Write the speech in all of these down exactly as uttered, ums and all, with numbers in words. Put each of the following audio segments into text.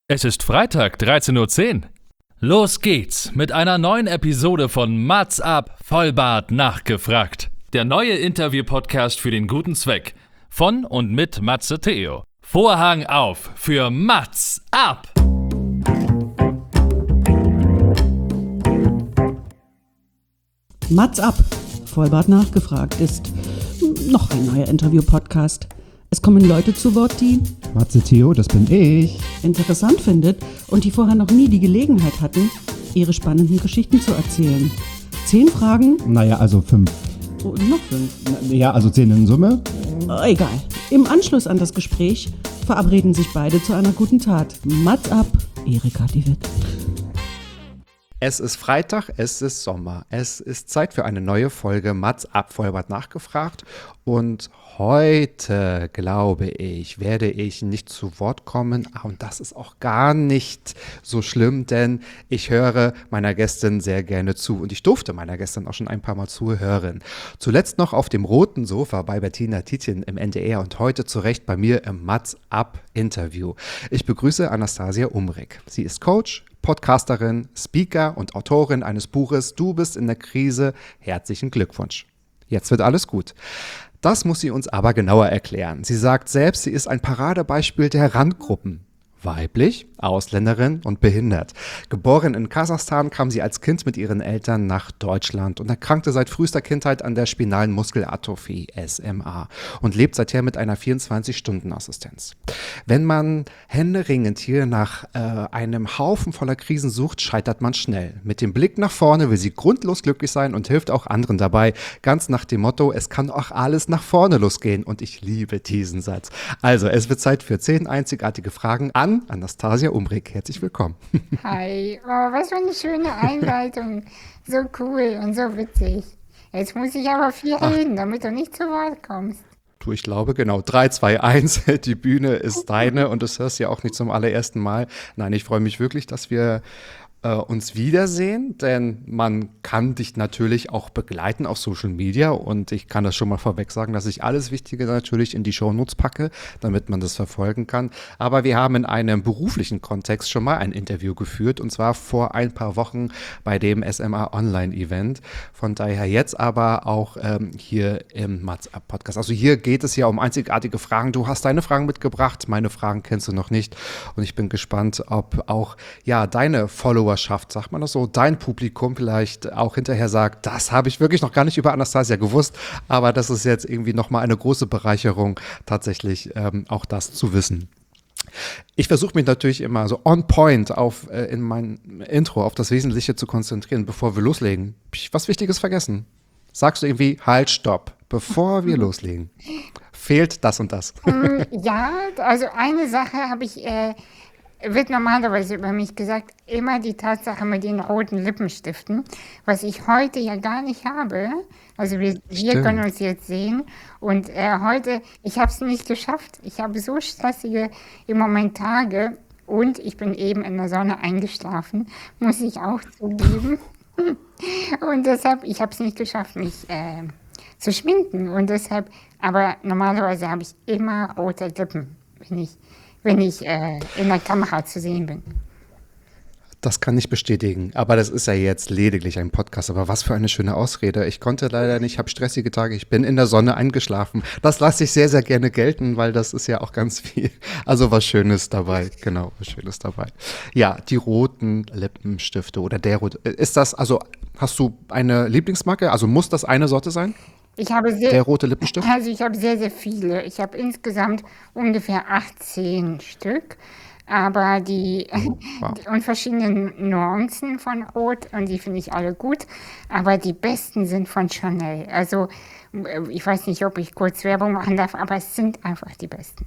Es ist Freitag, dreizehn Uhr zehn. Los geht's mit einer neuen Episode von Mats ab, Vollbart nachgefragt. Der neue Interview-Podcast für den guten Zweck. Von und mit Matze Theo. Vorhang auf für Mats ab! Mats ab, Vollbart nachgefragt ist noch ein neuer Interview-Podcast. Es kommen Leute zu Wort, die Matze Theo, das bin ich. interessant findet und die vorher noch nie die Gelegenheit hatten, ihre spannenden Geschichten zu erzählen. Zehn Fragen, Naja, also fünf. oh, noch fünf. Ja, also zehn in Summe. Äh, egal. Im Anschluss an das Gespräch verabreden sich beide zu einer guten Tat. Mats ab, Erika die Witt. Es ist Freitag, es ist Sommer. Es ist Zeit für eine neue Folge Mats ab, Vollbart nachgefragt. Und heute, glaube ich, werde ich nicht zu Wort kommen. Und das ist auch gar nicht so schlimm, denn ich höre meiner Gästin sehr gerne zu. Und ich durfte meiner Gästin auch schon ein paar Mal zuhören. Zuletzt noch auf dem roten Sofa bei Bettina Tietjen im N D R und heute zu Recht bei mir im Mats ab Interview. Ich begrüße Anastasia Umrig. Sie ist Coach, Podcasterin, Speaker und Autorin eines Buches Du bist in der Krise. Herzlichen Glückwunsch. Jetzt wird alles gut. Das muss sie uns aber genauer erklären. Sie sagt selbst, sie ist ein Paradebeispiel der Randgruppen. Weiblich, Ausländerin und behindert. Geboren in Kasachstan kam sie als Kind mit ihren Eltern nach Deutschland und erkrankte seit frühester Kindheit an der spinalen Muskelatrophie, S M A, und lebt seither mit einer vierundzwanzig-Stunden-Assistenz. Wenn man händeringend hier nach äh, einem Haufen voller Krisen sucht, scheitert man schnell. Mit dem Blick nach vorne will sie grundlos glücklich sein und hilft auch anderen dabei, ganz nach dem Motto, es kann auch alles nach vorne losgehen. Und ich liebe diesen Satz. Also, es wird Zeit für zehn einzigartige Fragen an Anastasia Umrig. Herzlich willkommen. Hi, oh, was für eine schöne Einleitung. So cool und so witzig. Jetzt muss ich aber viel reden, damit du nicht zu Wort kommst. Du, ich glaube, genau. drei, zwei, eins, die Bühne ist deine und das hörst du ja auch nicht zum allerersten Mal. Nein, ich freue mich wirklich, dass wir äh, uns wiedersehen, denn man kann dich natürlich auch begleiten auf Social Media und ich kann das schon mal vorweg sagen, dass ich alles Wichtige natürlich in die Shownotes packe, damit man das verfolgen kann. Aber wir haben in einem beruflichen Kontext schon mal ein Interview geführt und zwar vor ein paar Wochen bei dem S M A Online-Event. Von daher jetzt aber auch ähm, hier im Mats ab Podcast. Also hier geht es ja um einzigartige Fragen. Du hast deine Fragen mitgebracht, meine Fragen kennst du noch nicht und ich bin gespannt, ob auch ja deine Followerschaft, sagt man das so, dein Publikum vielleicht auch hinterher sagt, das habe ich wirklich noch gar nicht über Anastasia gewusst, aber das ist jetzt irgendwie nochmal eine große Bereicherung, tatsächlich ähm, auch das zu wissen. Ich versuche mich natürlich immer so on point auf äh, in meinem Intro auf das Wesentliche zu konzentrieren, bevor wir loslegen. Hab ich was Wichtiges vergessen? Sagst du irgendwie, halt, stopp, bevor wir loslegen. Fehlt das und das. Mm, ja, also eine Sache habe ich, äh, wird normalerweise über mich gesagt, immer die Tatsache mit den roten Lippenstiften, was ich heute ja gar nicht habe. Also wir, wir Stimmt. können uns jetzt sehen und äh, heute, ich habe es nicht geschafft. Ich habe so stressige im Moment Tage und ich bin eben in der Sonne eingeschlafen, muss ich auch zugeben. Und deshalb, ich habe es nicht geschafft, mich äh, zu schminken und deshalb, aber normalerweise habe ich immer rote Lippen, wenn ich wenn ich äh, in der Kamera zu sehen bin. Das kann ich bestätigen, aber das ist ja jetzt lediglich ein Podcast. Aber was für eine schöne Ausrede. Ich konnte leider nicht, ich habe stressige Tage, ich bin in der Sonne eingeschlafen. Das lasse ich sehr, sehr gerne gelten, weil das ist ja auch ganz viel. Also was Schönes dabei, genau, was Schönes dabei. Ja, die roten Lippenstifte oder der rote. Ist das, also hast du eine Lieblingsmarke? Also muss das eine Sorte sein? Ich habe sehr, Der rote Lippenstift? also ich habe sehr, sehr viele. Ich habe insgesamt ungefähr achtzehn Stück, aber die, Wow. die und verschiedene Nuancen von Rot und die finde ich alle gut, aber die besten sind von Chanel. Also äh, ich weiß nicht, ob ich kurz Werbung machen darf, aber es sind einfach die besten.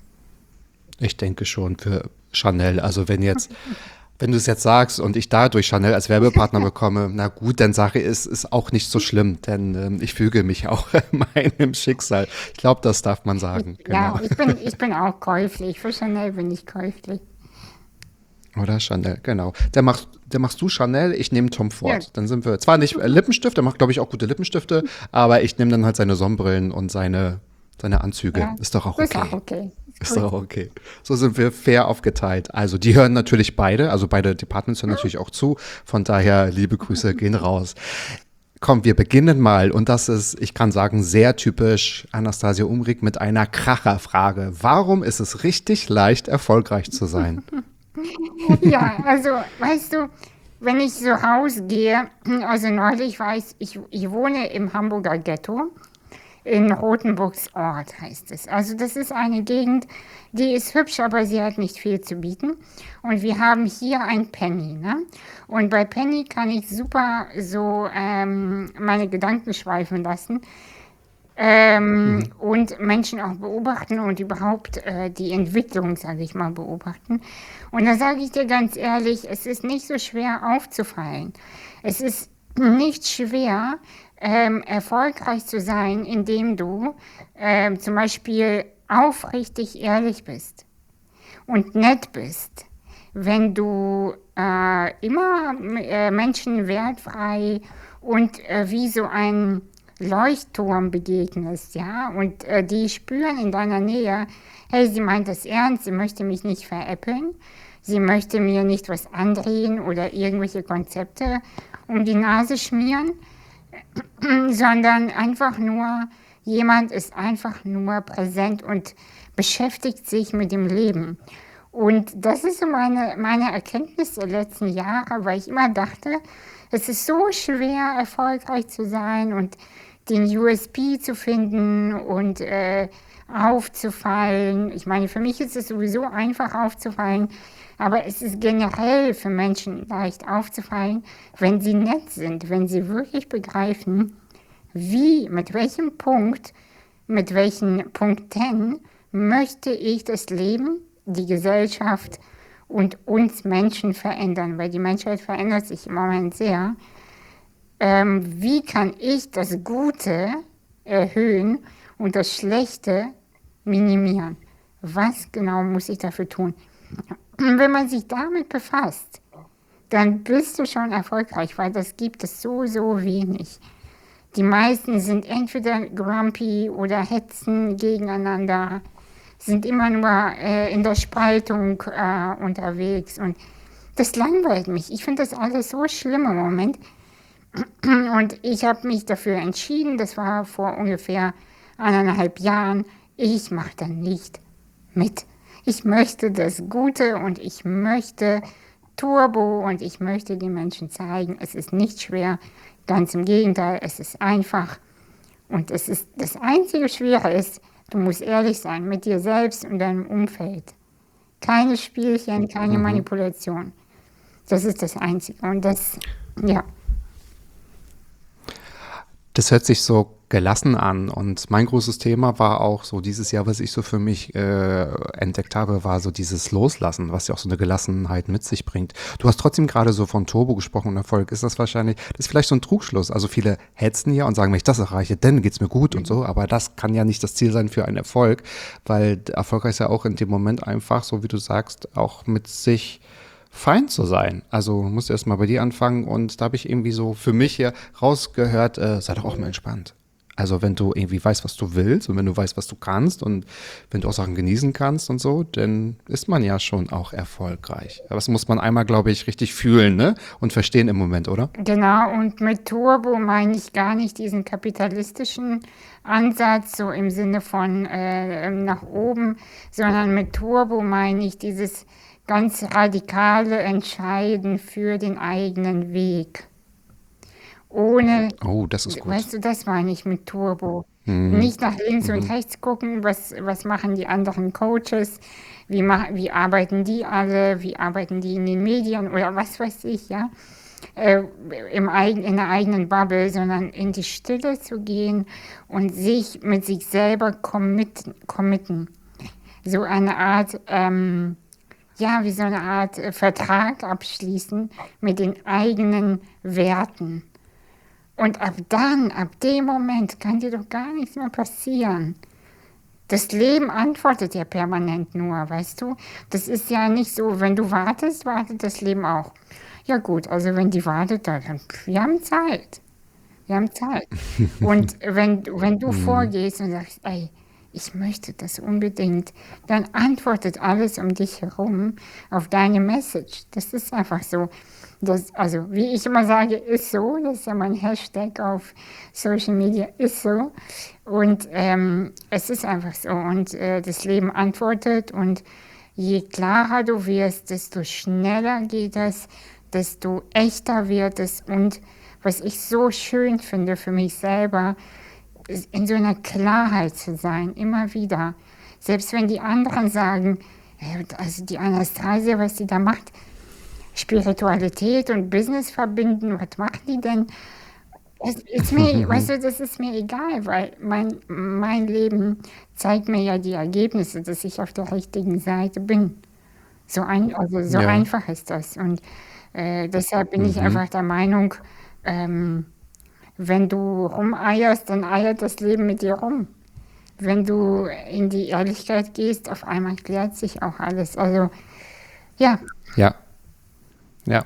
Ich denke schon für Chanel. Also wenn jetzt, wenn du es jetzt sagst und ich dadurch Chanel als Werbepartner bekomme, na gut, dann sage ich, es ist auch nicht so schlimm, denn ähm, ich füge mich auch meinem Schicksal. Ich glaube, das darf man sagen. Genau. Ja, ich bin, ich bin auch käuflich. Für Chanel bin ich käuflich. Oder Chanel, genau. Der machst, der machst du Chanel, ich nehme Tom Ford. Ja. Dann sind wir zwar nicht äh, Lippenstift, der macht, glaube ich, auch gute Lippenstifte, aber ich nehme dann halt seine Sonnenbrillen und seine, seine Anzüge. Ja, Ist doch auch das ist okay. auch okay. Ist doch okay. So sind wir fair aufgeteilt. Also die hören natürlich beide, also beide Departments hören natürlich auch zu. Von daher, liebe Grüße gehen raus. Komm, wir beginnen mal. Und das ist, ich kann sagen, sehr typisch Anastasia Umrig mit einer Kracherfrage. Warum ist es richtig leicht, erfolgreich zu sein? Ja, also, weißt du, wenn ich so rausgehe, also neulich war ich, ich, ich wohne im Hamburger Ghetto, in Rothenburgs Ort heißt es. Also das ist eine Gegend, die ist hübsch, aber sie hat nicht viel zu bieten. Und wir haben hier ein Penny, ne? Und bei Penny kann ich super so ähm, meine Gedanken schweifen lassen. Ähm, mhm. Und Menschen auch beobachten und überhaupt äh, die Entwicklung, sage ich mal, beobachten. Und da sage ich dir ganz ehrlich, es ist nicht so schwer aufzufallen. Es ist nicht schwer, ähm, erfolgreich zu sein, indem du ähm, zum Beispiel aufrichtig ehrlich bist und nett bist. Wenn du äh, immer äh, Menschen wertfrei und äh, wie so ein Leuchtturm begegnest, ja, und äh, die spüren in deiner Nähe, hey, sie meint das ernst, sie möchte mich nicht veräppeln, sie möchte mir nicht was andrehen oder irgendwelche Konzepte um die Nase schmieren, sondern einfach nur, jemand ist einfach nur präsent und beschäftigt sich mit dem Leben. Und das ist so meine, meine Erkenntnis der letzten Jahre, weil ich immer dachte, es ist so schwer, erfolgreich zu sein und den U S P zu finden und äh, aufzufallen. Ich meine, für mich ist es sowieso einfach aufzufallen, aber es ist generell für Menschen leicht aufzufallen, wenn sie nett sind, wenn sie wirklich begreifen, wie, mit welchem Punkt, mit welchen Punkten möchte ich das Leben, die Gesellschaft und uns Menschen verändern, weil die Menschheit verändert sich im Moment sehr. Ähm, wie kann ich das Gute erhöhen und das Schlechte minimieren? Was genau muss ich dafür tun? Wenn man sich damit befasst, dann bist du schon erfolgreich, weil das gibt es so, so wenig. Die meisten sind entweder grumpy oder hetzen gegeneinander, sind immer nur äh, in der Spaltung äh, unterwegs und das langweilt mich. Ich finde das alles so schlimm im Moment. Und ich habe mich dafür entschieden, das war vor ungefähr eineinhalb Jahren, ich mache da nicht mit. Ich möchte das Gute und ich möchte Turbo und ich möchte den Menschen zeigen, es ist nicht schwer, ganz im Gegenteil, es ist einfach. Und es ist, das einzige Schwere ist, du musst ehrlich sein mit dir selbst und deinem Umfeld. Keine Spielchen, keine mhm. Manipulation. Das ist das Einzige. Und das, ja. Das hört sich so gelassen an und mein großes Thema war auch so dieses Jahr, was ich so für mich äh, entdeckt habe, war so dieses Loslassen, was ja auch so eine Gelassenheit mit sich bringt. Du hast trotzdem gerade so von Turbo gesprochen und Erfolg. Ist das wahrscheinlich, das ist vielleicht so ein Trugschluss. Also viele hetzen ja und sagen, wenn ich das erreiche, dann geht's mir gut und so, aber das kann ja nicht das Ziel sein für einen Erfolg, weil erfolgreich ist ja auch in dem Moment einfach, so wie du sagst, auch mit sich fein zu sein. Also musst du erst mal bei dir anfangen und da habe ich irgendwie so für mich hier rausgehört, äh, sei doch auch mal entspannt. Also wenn du irgendwie weißt, was du willst und wenn du weißt, was du kannst und wenn du auch Sachen genießen kannst und so, dann ist man ja schon auch erfolgreich. Aber das muss man einmal, glaube ich, richtig fühlen, ne? Und verstehen im Moment, oder? Genau, und mit Turbo meine ich gar nicht diesen kapitalistischen Ansatz, so im Sinne von äh, nach oben, sondern mit Turbo meine ich dieses ganz radikale Entscheiden für den eigenen Weg. Ohne, oh, das ist gut. Weißt du, das meine ich mit Turbo. Mhm. Nicht nach links mhm. und rechts gucken, was, was machen die anderen Coaches, wie, mach, wie arbeiten die alle, wie arbeiten die in den Medien oder was weiß ich, ja. Äh, im eigen, in der eigenen Bubble, sondern in die Stille zu gehen und sich mit sich selber committen. committen. So eine Art, ähm, ja, wie so eine Art äh, Vertrag abschließen mit den eigenen Werten. Und ab dann, ab dem Moment kann dir doch gar nichts mehr passieren. Das Leben antwortet ja permanent nur, weißt du? Das ist ja nicht so, wenn du wartest, wartet das Leben auch. Ja gut, also wenn die wartet, dann, wir haben Zeit. Wir haben Zeit. Und wenn, wenn du vorgehst und sagst, ey, ich möchte das unbedingt, dann antwortet alles um dich herum auf deine Message. Das ist einfach so. Das, also wie ich immer sage, ist so, das ist ja mein Hashtag auf Social Media, ist so. Und ähm, es ist einfach so. Und äh, das Leben antwortet und je klarer du wirst, desto schneller geht es, desto echter wird es. Und was ich so schön finde für mich selber, ist in so einer Klarheit zu sein, immer wieder. Selbst wenn die anderen sagen, also die Anastasia, was sie da macht, Spiritualität und Business verbinden, was macht die denn? Das ist mir, weißt du, das ist mir egal, weil mein, mein Leben zeigt mir ja die Ergebnisse, dass ich auf der richtigen Seite bin. So, ein, also so Ja. einfach ist das. Und äh, deshalb bin ich Mhm. einfach der Meinung, ähm, wenn du rumeierst, dann eiert das Leben mit dir rum. Wenn du in die Ehrlichkeit gehst, auf einmal klärt sich auch alles. Also, ja, Ja. Ja.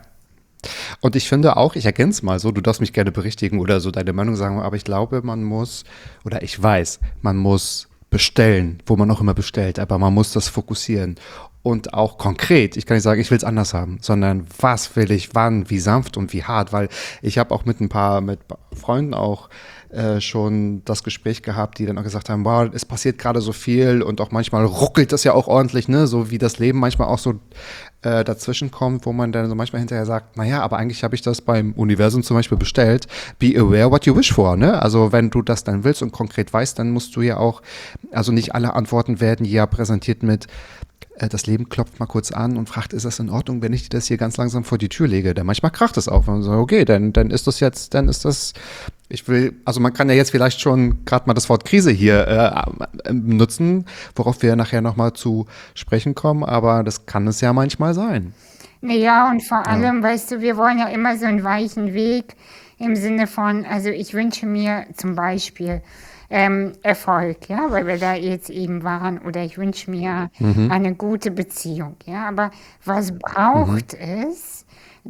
Und ich finde auch, ich ergänze mal so, du darfst mich gerne berichtigen oder so deine Meinung sagen, aber ich glaube, man muss, oder ich weiß, man muss bestellen, wo man auch immer bestellt, aber man muss das fokussieren. Und auch konkret, ich kann nicht sagen, ich will es anders haben, sondern was will ich, wann, wie sanft und wie hart, weil ich habe auch mit ein paar, mit Freunden auch äh, schon das Gespräch gehabt, die dann auch gesagt haben, wow, es passiert gerade so viel und auch manchmal ruckelt das ja auch ordentlich, ne, so wie das Leben manchmal auch so äh, dazwischen kommt, wo man dann so manchmal hinterher sagt, naja, aber eigentlich habe ich das beim Universum zum Beispiel bestellt. Be aware what you wish for, ne? Also wenn du das dann willst und konkret weißt, dann musst du ja auch, also nicht alle Antworten werden ja präsentiert mit, äh, das Leben klopft mal kurz an und fragt, ist das in Ordnung, wenn ich dir das hier ganz langsam vor die Tür lege? Denn manchmal kracht es auch. Und man sagt, okay, dann, dann ist das jetzt, dann ist das, ich will, also man kann ja jetzt vielleicht schon gerade mal das Wort Krise hier äh, nutzen, worauf wir nachher nochmal zu sprechen kommen, aber das kann es ja manchmal sein. naja, und vor allem, weißt du, wir wollen ja immer so einen weichen Weg im Sinne von, also ich wünsche mir zum Beispiel ähm, Erfolg, ja, weil wir da jetzt eben waren, oder ich wünsche mir eine gute Beziehung, ja, aber was braucht es,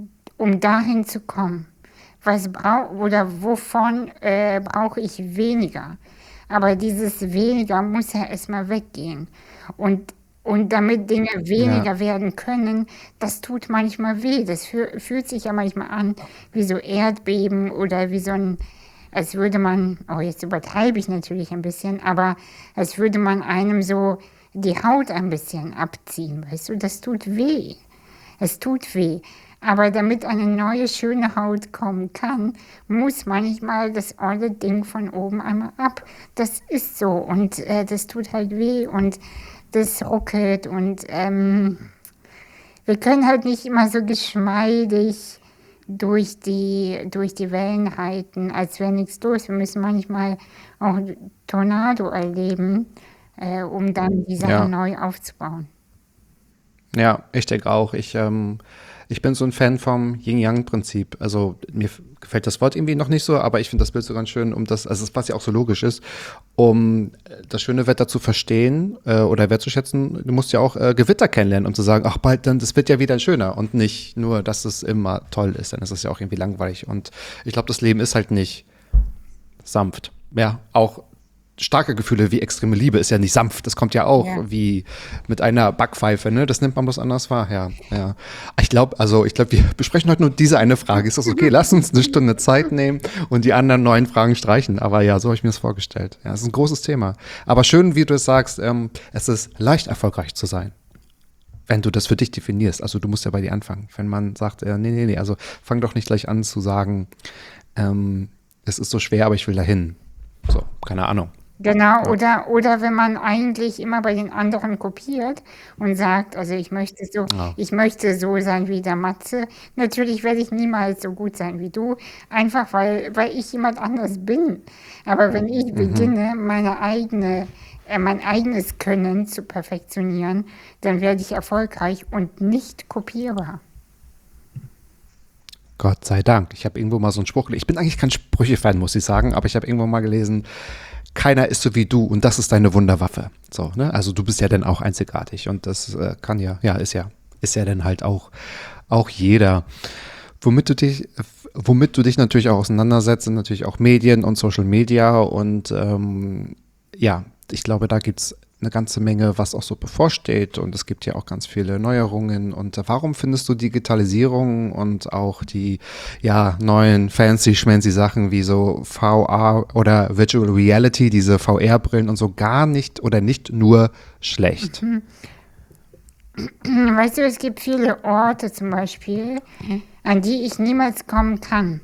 um dahin zu kommen? Was brauch oder wovon äh, brauche ich weniger? Aber dieses weniger muss ja erstmal weggehen. Und, und damit Dinge weniger werden können, das tut manchmal weh. Das fü fühlt sich ja manchmal an wie so Erdbeben oder wie so ein, als würde man, oh jetzt übertreibe ich natürlich ein bisschen, aber als würde man einem so die Haut ein bisschen abziehen, weißt du, das tut weh. Es tut weh. Aber damit eine neue, schöne Haut kommen kann, muss manchmal das olle Ding von oben einmal ab. Das ist so und äh, das tut halt weh und das ruckelt und ähm, wir können halt nicht immer so geschmeidig durch die, durch die Wellen reiten, als wäre nichts los. Wir müssen manchmal auch Tornado erleben, äh, um dann die Sache Ja. neu aufzubauen. Ja, ich denke auch. Ich, ähm, ich bin so ein Fan vom Yin-Yang-Prinzip. Also mir f- gefällt das Wort irgendwie noch nicht so, aber ich finde das Bild so ganz schön, um das, also was ja auch so logisch ist, um äh, das schöne Wetter zu verstehen äh, oder wertzuschätzen. Du musst ja auch äh, Gewitter kennenlernen, um zu sagen, ach bald, dann das wird ja wieder schöner und nicht nur, dass es immer toll ist. Dann ist es ja auch irgendwie langweilig. Und ich glaube, das Leben ist halt nicht sanft. Ja, auch starke Gefühle wie extreme Liebe ist ja nicht sanft. Das kommt ja auch Ja. wie mit einer Backpfeife, ne? Das nimmt man bloß anders wahr, ja. ja. Ich glaube, also ich glaube, wir besprechen heute nur diese eine Frage. Ist das okay? Lass uns eine Stunde Zeit nehmen und die anderen neun Fragen streichen. Aber ja, so habe ich mir das vorgestellt. Ja, es ist ein großes Thema. Aber schön, wie du es sagst, ähm, es ist leicht erfolgreich zu sein. Wenn du das für dich definierst, also du musst ja bei dir anfangen. Wenn man sagt, äh, nee, nee, nee, also fang doch nicht gleich an zu sagen, ähm, es ist so schwer, aber ich will dahin. So, keine Ahnung. Genau, oder, oder wenn man eigentlich immer bei den anderen kopiert und sagt, also ich möchte so, Ja. ich möchte so sein wie der Matze. Natürlich werde ich niemals so gut sein wie du, einfach weil, weil ich jemand anders bin. Aber wenn ich beginne, meine eigene, äh, mein eigenes Können zu perfektionieren, dann werde ich erfolgreich und nicht kopierbar. Gott sei Dank. Ich habe irgendwo mal so einen Spruch gelesen. Ich bin eigentlich kein Sprüche-Fan, muss ich sagen, aber ich habe irgendwo mal gelesen, keiner ist so wie du und das ist deine Wunderwaffe. So, ne? Also du bist ja dann auch einzigartig und das äh, kann ja, ja, ist ja, ist ja dann halt auch, auch jeder. Womit du dich, womit du dich natürlich auch auseinandersetzt, sind natürlich auch Medien und Social Media und ähm, ja, ich glaube, da gibt es eine ganze Menge, was auch so bevorsteht und es gibt ja auch ganz viele Neuerungen. Und äh, warum findest du Digitalisierung und auch die ja, neuen fancy schmancy Sachen wie so V R oder Virtual Reality, diese V R-Brillen und so gar nicht oder nicht nur schlecht? Weißt du, es gibt viele Orte zum Beispiel, an die ich niemals kommen kann.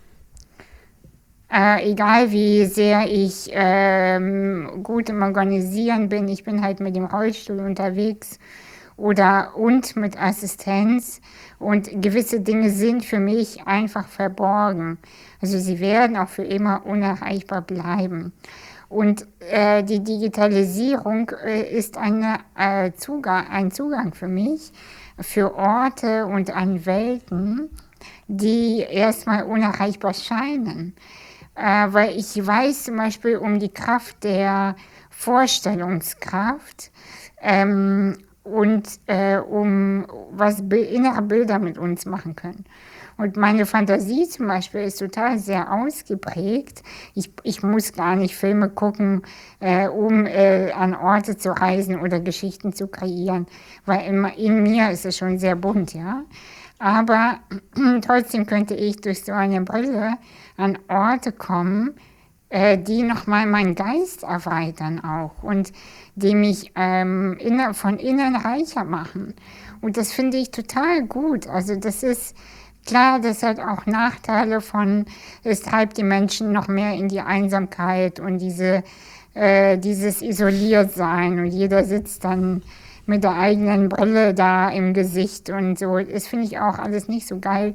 Äh, egal wie sehr ich ähm, gut im Organisieren bin, ich bin halt mit dem Rollstuhl unterwegs oder und mit Assistenz und gewisse Dinge sind für mich einfach verborgen. Also sie werden auch für immer unerreichbar bleiben. Und äh, die Digitalisierung äh, ist eine, äh, Zugang, ein Zugang für mich für Orte und an Welten, die erstmal unerreichbar scheinen. Äh, weil ich weiß zum Beispiel um die Kraft der Vorstellungskraft ähm, und äh, um was bi- innere Bilder mit uns machen können. Und meine Fantasie zum Beispiel ist total sehr ausgeprägt. Ich, ich muss gar nicht Filme gucken, äh, um äh, an Orte zu reisen oder Geschichten zu kreieren, weil in, in mir ist es schon sehr bunt, ja. Aber trotzdem könnte ich durch so eine Brille an Orte kommen, äh, die nochmal meinen Geist erweitern auch und die mich ähm, inner, von innen reicher machen. Und das finde ich total gut. Also das ist klar, das hat auch Nachteile von, es treibt die Menschen noch mehr in die Einsamkeit und diese, äh, dieses Isoliertsein und jeder sitzt dann mit der eigenen Brille da im Gesicht und so. Das finde ich auch alles nicht so geil.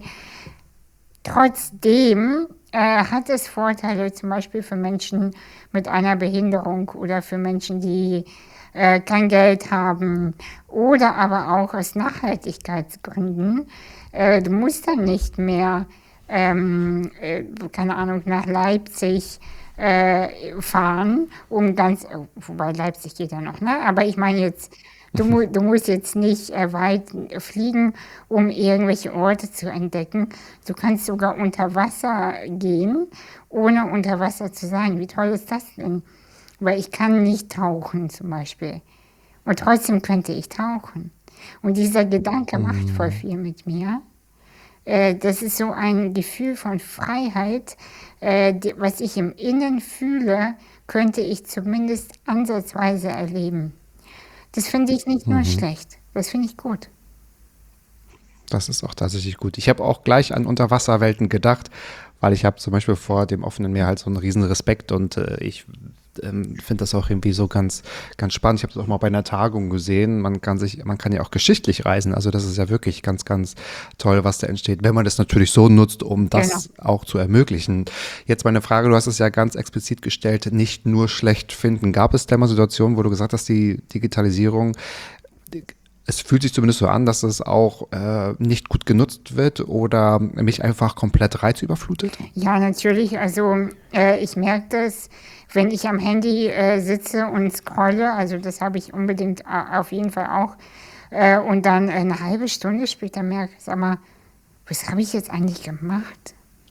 Trotzdem äh, hat es Vorteile zum Beispiel für Menschen mit einer Behinderung oder für Menschen, die äh, kein Geld haben oder aber auch aus Nachhaltigkeitsgründen. Äh, du musst dann nicht mehr, ähm, äh, keine Ahnung, nach Leipzig äh, fahren, um ganz, äh, wobei Leipzig geht ja noch, ne? Aber ich meine jetzt, du, mu du musst jetzt nicht äh, weit fliegen, um irgendwelche Orte zu entdecken. Du kannst sogar unter Wasser gehen, ohne unter Wasser zu sein. Wie toll ist das denn? Weil ich kann nicht tauchen zum Beispiel. Und trotzdem könnte ich tauchen. Und dieser Gedanke macht voll viel mit mir. Äh, das ist so ein Gefühl von Freiheit, äh, die, was ich im Innen fühle, könnte ich zumindest ansatzweise erleben. Das finde ich nicht nur schlecht, das finde ich gut. Das ist auch tatsächlich gut. Ich habe auch gleich an Unterwasserwelten gedacht, weil ich habe zum Beispiel vor dem offenen Meer halt so einen riesen Respekt und äh, ich ähm, finde das auch irgendwie so ganz, ganz spannend. Ich habe das auch mal bei einer Tagung gesehen. Man kann sich, man kann ja auch geschichtlich reisen. Also das ist ja wirklich ganz, ganz toll, was da entsteht, wenn man das natürlich so nutzt, um das auch zu ermöglichen. Jetzt meine Frage, du hast es ja ganz explizit gestellt, nicht nur schlecht finden. Gab es denn mal Situationen, wo du gesagt hast, die Digitalisierung, es fühlt sich zumindest so an, dass es auch äh, nicht gut genutzt wird oder mich einfach komplett reizüberflutet? Ja, natürlich. Also äh, ich merke das, wenn ich am Handy äh, sitze und scrolle. Also das habe ich unbedingt äh, auf jeden Fall auch. Äh, und dann eine halbe Stunde später merke ich, sag mal, was habe ich jetzt eigentlich gemacht?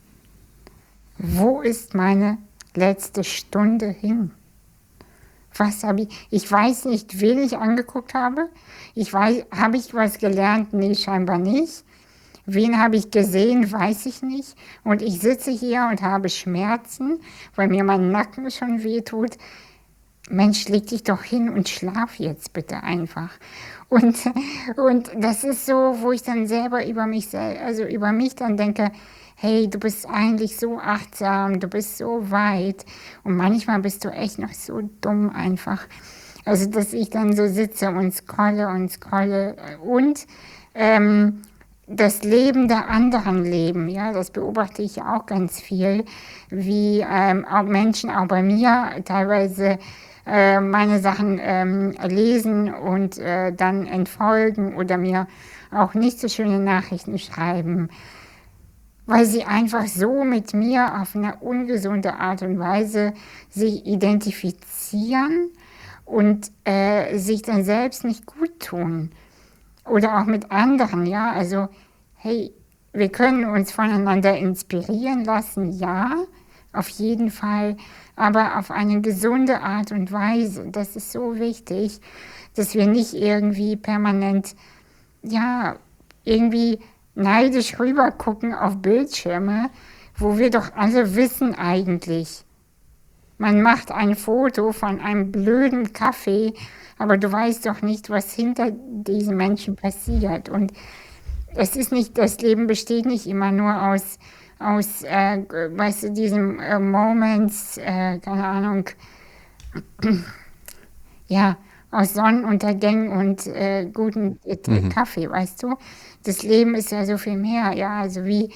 Wo ist meine letzte Stunde hin? Was habe ich? Ich weiß nicht, wen ich angeguckt habe. Ich weiß, habe ich was gelernt? Nee, scheinbar nicht. Wen habe ich gesehen? Weiß ich nicht. Und ich sitze hier und habe Schmerzen, weil mir mein Nacken schon wehtut. Mensch, leg dich doch hin und schlaf jetzt bitte einfach. Und, und das ist so, wo ich dann selber über mich, sel- also über mich dann denke, hey, du bist eigentlich so achtsam, du bist so weit und manchmal bist du echt noch so dumm einfach. Also, dass ich dann so sitze und scrolle und scrolle und ähm, das Leben der anderen leben, ja, das beobachte ich ja auch ganz viel, wie ähm, auch Menschen, auch bei mir teilweise äh, meine Sachen ähm, lesen und äh, dann entfolgen oder mir auch nicht so schöne Nachrichten schreiben, weil sie einfach so mit mir auf eine ungesunde Art und Weise sich identifizieren und äh, sich dann selbst nicht gut tun. Oder auch mit anderen, ja, also hey, wir können uns voneinander inspirieren lassen, ja, auf jeden Fall, aber auf eine gesunde Art und Weise. Das ist so wichtig, dass wir nicht irgendwie permanent, ja, irgendwie neidisch rüber gucken auf Bildschirme, wo wir doch alle wissen eigentlich. Man macht ein Foto von einem blöden Kaffee, aber du weißt doch nicht, was hinter diesen Menschen passiert. Und es ist nicht, das Leben besteht nicht immer nur aus, aus äh, weißt du, diesen äh, Moments, äh, keine Ahnung, ja, aus Sonnenuntergängen und äh, guten äh, Mhm. Kaffee, weißt du? Das Leben ist ja so viel mehr, ja, also wie,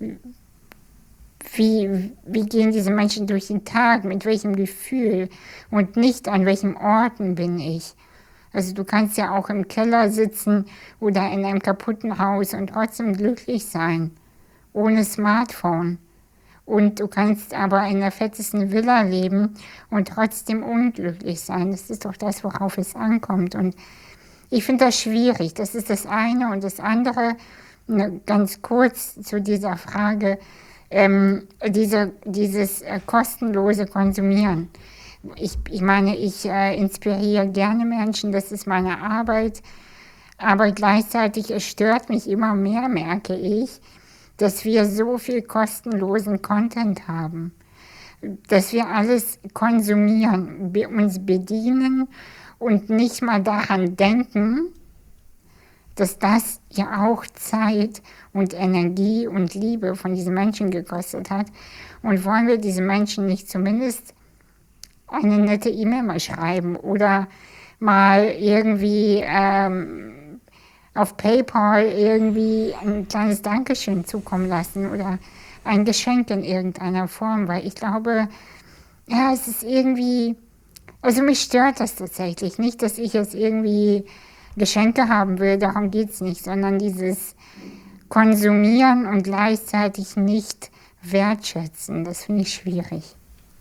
wie, wie gehen diese Menschen durch den Tag, mit welchem Gefühl und nicht an welchen Orten bin ich. Also du kannst ja auch im Keller sitzen oder in einem kaputten Haus und trotzdem glücklich sein, ohne Smartphone. Und du kannst aber in der fettesten Villa leben und trotzdem unglücklich sein. Das ist doch das, worauf es ankommt. Und ich finde das schwierig. Das ist das eine. Und das andere, ne, ganz kurz zu dieser Frage, ähm, diese, dieses äh, kostenlose Konsumieren. Ich, ich meine, ich äh, inspiriere gerne Menschen, das ist meine Arbeit. Aber gleichzeitig, es stört mich immer mehr, merke ich, dass wir so viel kostenlosen Content haben, dass wir alles konsumieren, wir uns bedienen und nicht mal daran denken, dass das ja auch Zeit und Energie und Liebe von diesen Menschen gekostet hat. Und wollen wir diesen Menschen nicht zumindest eine nette E-Mail mal schreiben oder mal irgendwie ähm, auf PayPal irgendwie ein kleines Dankeschön zukommen lassen oder ein Geschenk in irgendeiner Form, weil ich glaube, ja, es ist irgendwie, also mich stört das tatsächlich. Nicht, dass ich jetzt irgendwie Geschenke haben will, darum geht es nicht, sondern dieses Konsumieren und gleichzeitig nicht wertschätzen, das finde ich schwierig.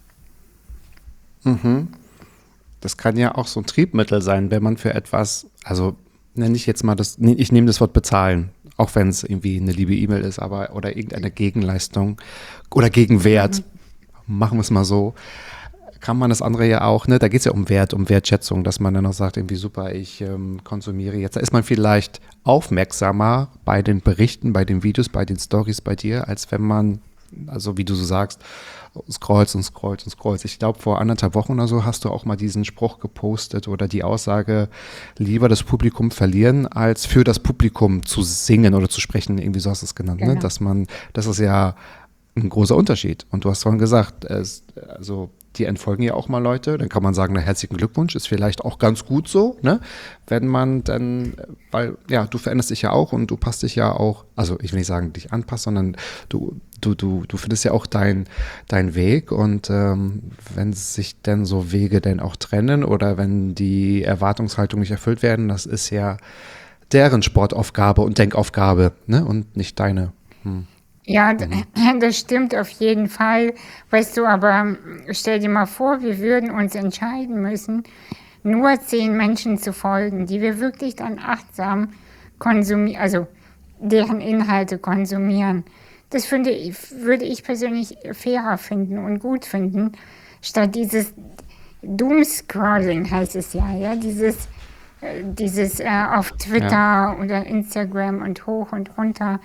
Mhm. Das kann ja auch so ein Triebmittel sein, wenn man für etwas, also nenne ich jetzt mal das, nee, ich nehme das Wort bezahlen, auch wenn es irgendwie eine liebe E-Mail ist, aber oder irgendeine Gegenleistung oder Gegenwert, mhm. machen wir es mal so, kann man das andere ja auch, ne, da geht es ja um Wert, um Wertschätzung, dass man dann noch sagt, irgendwie super, ich ähm, konsumiere jetzt, da ist man vielleicht aufmerksamer bei den Berichten, bei den Videos, bei den Stories bei dir, als wenn man, also wie du so sagst, scrollst und scrollst und scrollst. Ich glaube, vor anderthalb Wochen oder so hast du auch mal diesen Spruch gepostet oder die Aussage, lieber das Publikum verlieren, als für das Publikum zu singen oder zu sprechen, irgendwie so hast du es genannt, Genau. ne? Dass man, das ist ja ein großer Unterschied. Und du hast vorhin gesagt, es, also die entfolgen ja auch mal Leute, dann kann man sagen, na, herzlichen Glückwunsch, ist vielleicht auch ganz gut so, ne? Wenn man dann, weil, ja, du veränderst dich ja auch und du passt dich ja auch, also ich will nicht sagen, dich anpasst, sondern du, du, du, du findest ja auch deinen dein Weg und ähm, wenn sich denn so Wege denn auch trennen oder wenn die Erwartungshaltung nicht erfüllt werden, das ist ja deren Sportaufgabe und Denkaufgabe, ne? Und nicht deine. Hm. Ja, d- das stimmt auf jeden Fall. Weißt du, aber stell dir mal vor, wir würden uns entscheiden müssen, nur zehn Menschen zu folgen, die wir wirklich dann achtsam konsumieren, also deren Inhalte konsumieren. Das finde ich, würde ich persönlich fairer finden und gut finden, statt dieses Doomscrolling heißt es ja, ja, dieses, äh, dieses äh, auf Twitter oder Instagram und hoch und runter.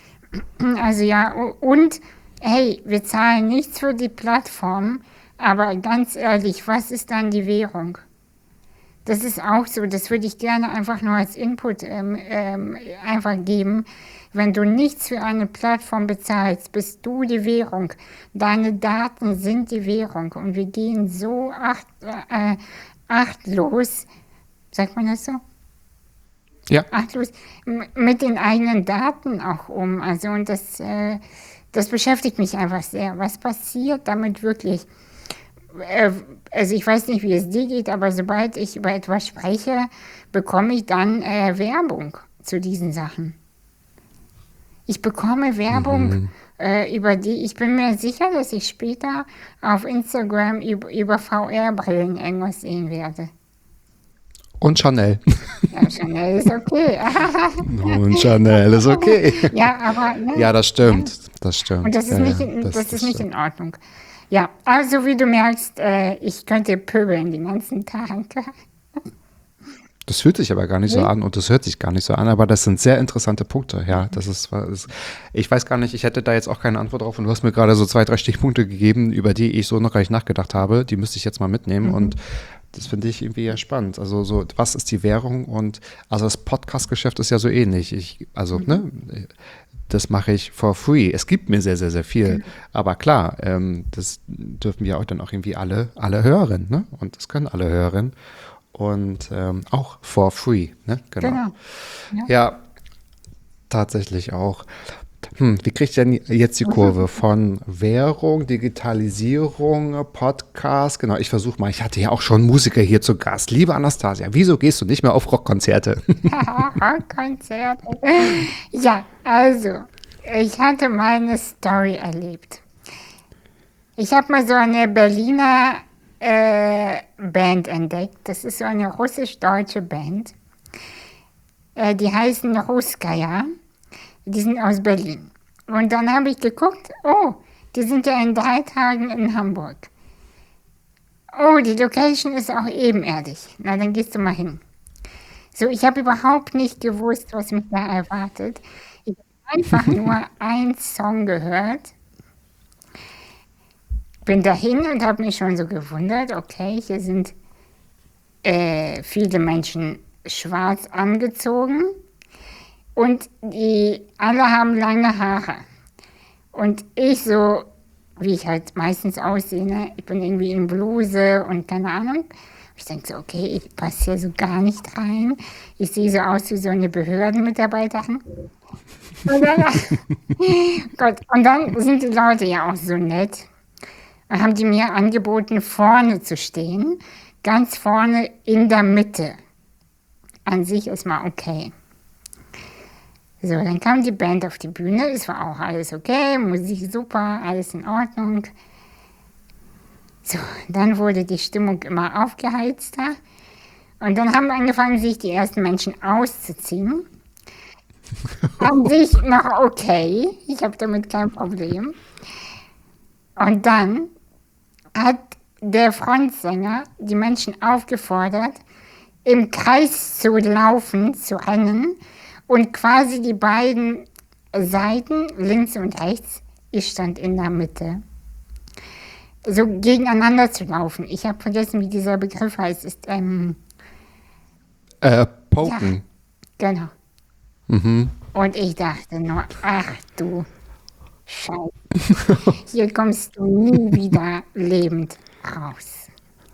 Also ja, u- und hey, wir zahlen nichts für die Plattform, aber ganz ehrlich, was ist dann die Währung? Das ist auch so, das würde ich gerne einfach nur als Input ähm, ähm, einfach geben. Wenn du nichts für eine Plattform bezahlst, bist du die Währung. Deine Daten sind die Währung und wir gehen so acht, äh, achtlos, sagt man das so? Ja. Achtlos m- mit den eigenen Daten auch um. Also und das, äh, das beschäftigt mich einfach sehr. Was passiert damit wirklich? Äh, Also ich weiß nicht, wie es dir geht, aber sobald ich über etwas spreche, bekomme ich dann äh, Werbung zu diesen Sachen. Ich bekomme Werbung, Mhm. äh, über die, ich bin mir sicher, dass ich später auf Instagram über, über V R-Brillen irgendwas sehen werde. Und Chanel. Ja, Chanel ist okay. Und Chanel ist okay. Ja, aber ne? Ja, das stimmt. Das stimmt. Und das ist ja, nicht, ja, in, das, ist nicht stimmt. in Ordnung. Ja, also wie du merkst, äh, ich könnte pöbeln den ganzen Tag. Das fühlt sich aber gar nicht so Nee. an und das hört sich gar nicht so an, aber das sind sehr interessante Punkte. Ja, das ist, ist, ich weiß gar nicht, ich hätte da jetzt auch keine Antwort drauf und du hast mir gerade so zwei, drei Stichpunkte gegeben, über die ich so noch gar nicht nachgedacht habe. Die müsste ich jetzt mal mitnehmen und das finde ich irgendwie ja spannend. Also so, was ist die Währung und also das Podcast-Geschäft ist ja so ähnlich. Ich, also, ne, das mache ich for free. Es gibt mir sehr, sehr, sehr viel. Aber klar, ähm, das dürfen wir auch dann auch irgendwie alle, alle hören, ne? Und das können alle hören. Und ähm, auch for free, ne? Genau. Ja, tatsächlich auch. Hm, wie kriegt denn jetzt die Kurve von Währung, Digitalisierung, Podcast? Genau, ich versuche mal, ich hatte ja auch schon Musiker hier zu Gast. Liebe Anastasia, wieso gehst du nicht mehr auf Rockkonzerte? Konzert. Ja, also, ich hatte meine Story erlebt. Ich habe mal so eine Berliner äh, Band entdeckt. Das ist so eine russisch-deutsche Band. Äh, die heißen Russkaya. Die sind aus Berlin. Und dann habe ich geguckt, oh, die sind ja in drei Tagen in Hamburg. Oh, die Location ist auch ebenerdig. Na, dann gehst du mal hin. So, ich habe überhaupt nicht gewusst, was mich da erwartet. Ich habe einfach nur einen Song gehört. Bin dahin und habe mich schon so gewundert, okay, hier sind äh, viele Menschen schwarz angezogen und die alle haben lange Haare. Und ich so, wie ich halt meistens aussehe, ne? Ich bin irgendwie in Bluse und keine Ahnung. Ich denke so, okay, ich passe hier so gar nicht rein. Ich sehe so aus wie so eine Behördenmitarbeiterin. Und dann, Gott, und dann sind die Leute ja auch so nett. Dann haben die mir angeboten, vorne zu stehen. Ganz vorne in der Mitte. An sich ist mal okay. So, dann kam die Band auf die Bühne. Es war auch alles okay, Musik super, alles in Ordnung. So, dann wurde die Stimmung immer aufgeheizter. Und dann haben angefangen, sich die ersten Menschen auszuziehen. An sich noch okay. Ich habe damit kein Problem. Und dann hat der Frontsänger die Menschen aufgefordert, im Kreis zu laufen, zu rennen und quasi die beiden Seiten, links und rechts, ich stand in der Mitte, so gegeneinander zu laufen. Ich habe vergessen, wie dieser Begriff heißt. Ist, ähm, Äh, Poken. genau. Mhm. Und ich dachte nur, ach du Scheiße, hier kommst du nie wieder lebend raus.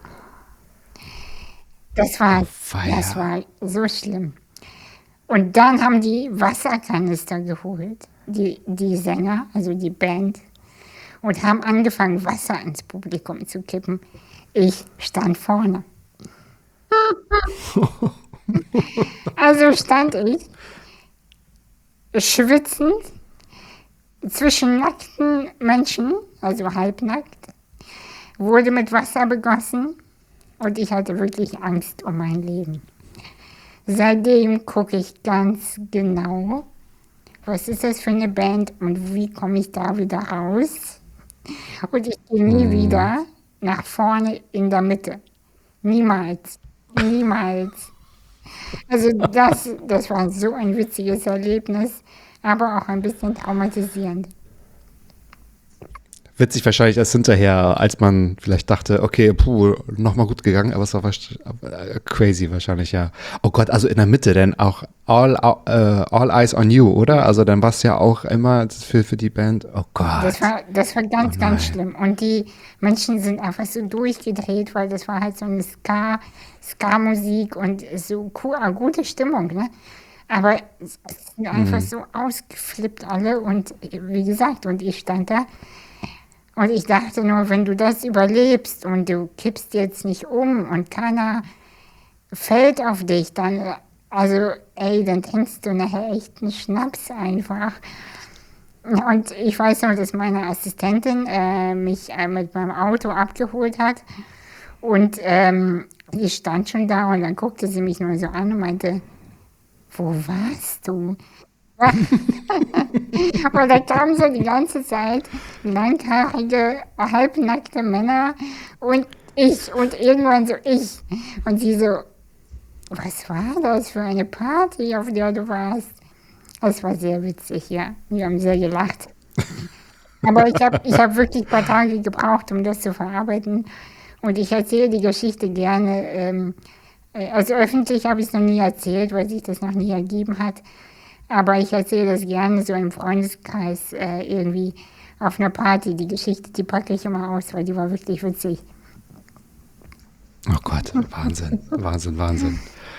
Das war, Feier. das war so schlimm. Und dann haben die Wasserkanister geholt, die, die Sänger, also die Band, und haben angefangen, Wasser ins Publikum zu kippen. Ich stand vorne. Also stand ich, schwitzend, zwischen nackten Menschen, also halbnackt, wurde mit Wasser begossen und ich hatte wirklich Angst um mein Leben. Seitdem gucke ich ganz genau, was ist das für eine Band und wie komme ich da wieder raus. Und ich gehe nie wieder nach vorne in der Mitte. Niemals. Niemals. Also das, das war so ein witziges Erlebnis, aber auch ein bisschen traumatisierend. Witzig wahrscheinlich erst hinterher, als man vielleicht dachte, okay, puh, nochmal gut gegangen, aber es war wahrsch- äh, crazy wahrscheinlich, ja. Oh Gott, also in der Mitte, denn auch all, äh, all eyes on you, oder? Also dann war es ja auch immer für, für die Band, oh Gott. Das war, das war ganz, Oh ganz nein. schlimm. Und die Menschen sind einfach so durchgedreht, weil das war halt so eine Ska, Ska-Musik und so cool, eine gute Stimmung, ne? Aber es es sind einfach so ausgeflippt alle und wie gesagt, und ich stand da und ich dachte nur, wenn du das überlebst und du kippst jetzt nicht um und keiner fällt auf dich, dann, also, ey, dann trinkst du nachher echt einen Schnaps einfach. Und ich weiß noch, dass meine Assistentin äh, mich äh, mit meinem Auto abgeholt hat und ähm, die stand schon da und dann guckte sie mich nur so an und meinte, wo warst du? Aber da kam so die ganze Zeit langhaarige, halbnackte Männer und ich und irgendwann so ich. Und sie so, was war das für eine Party, auf der du warst? Das war sehr witzig, ja. Wir haben sehr gelacht. Aber ich habe ich hab wirklich ein paar Tage gebraucht, um das zu verarbeiten. Und ich erzähle die Geschichte gerne. Ähm, äh, also öffentlich habe ich es noch nie erzählt, weil sich das noch nie ergeben hat. Aber ich erzähle das gerne so im Freundeskreis äh, irgendwie auf einer Party. Die Geschichte, die packe ich immer aus, weil die war wirklich witzig. Oh Gott, Wahnsinn, Wahnsinn, Wahnsinn.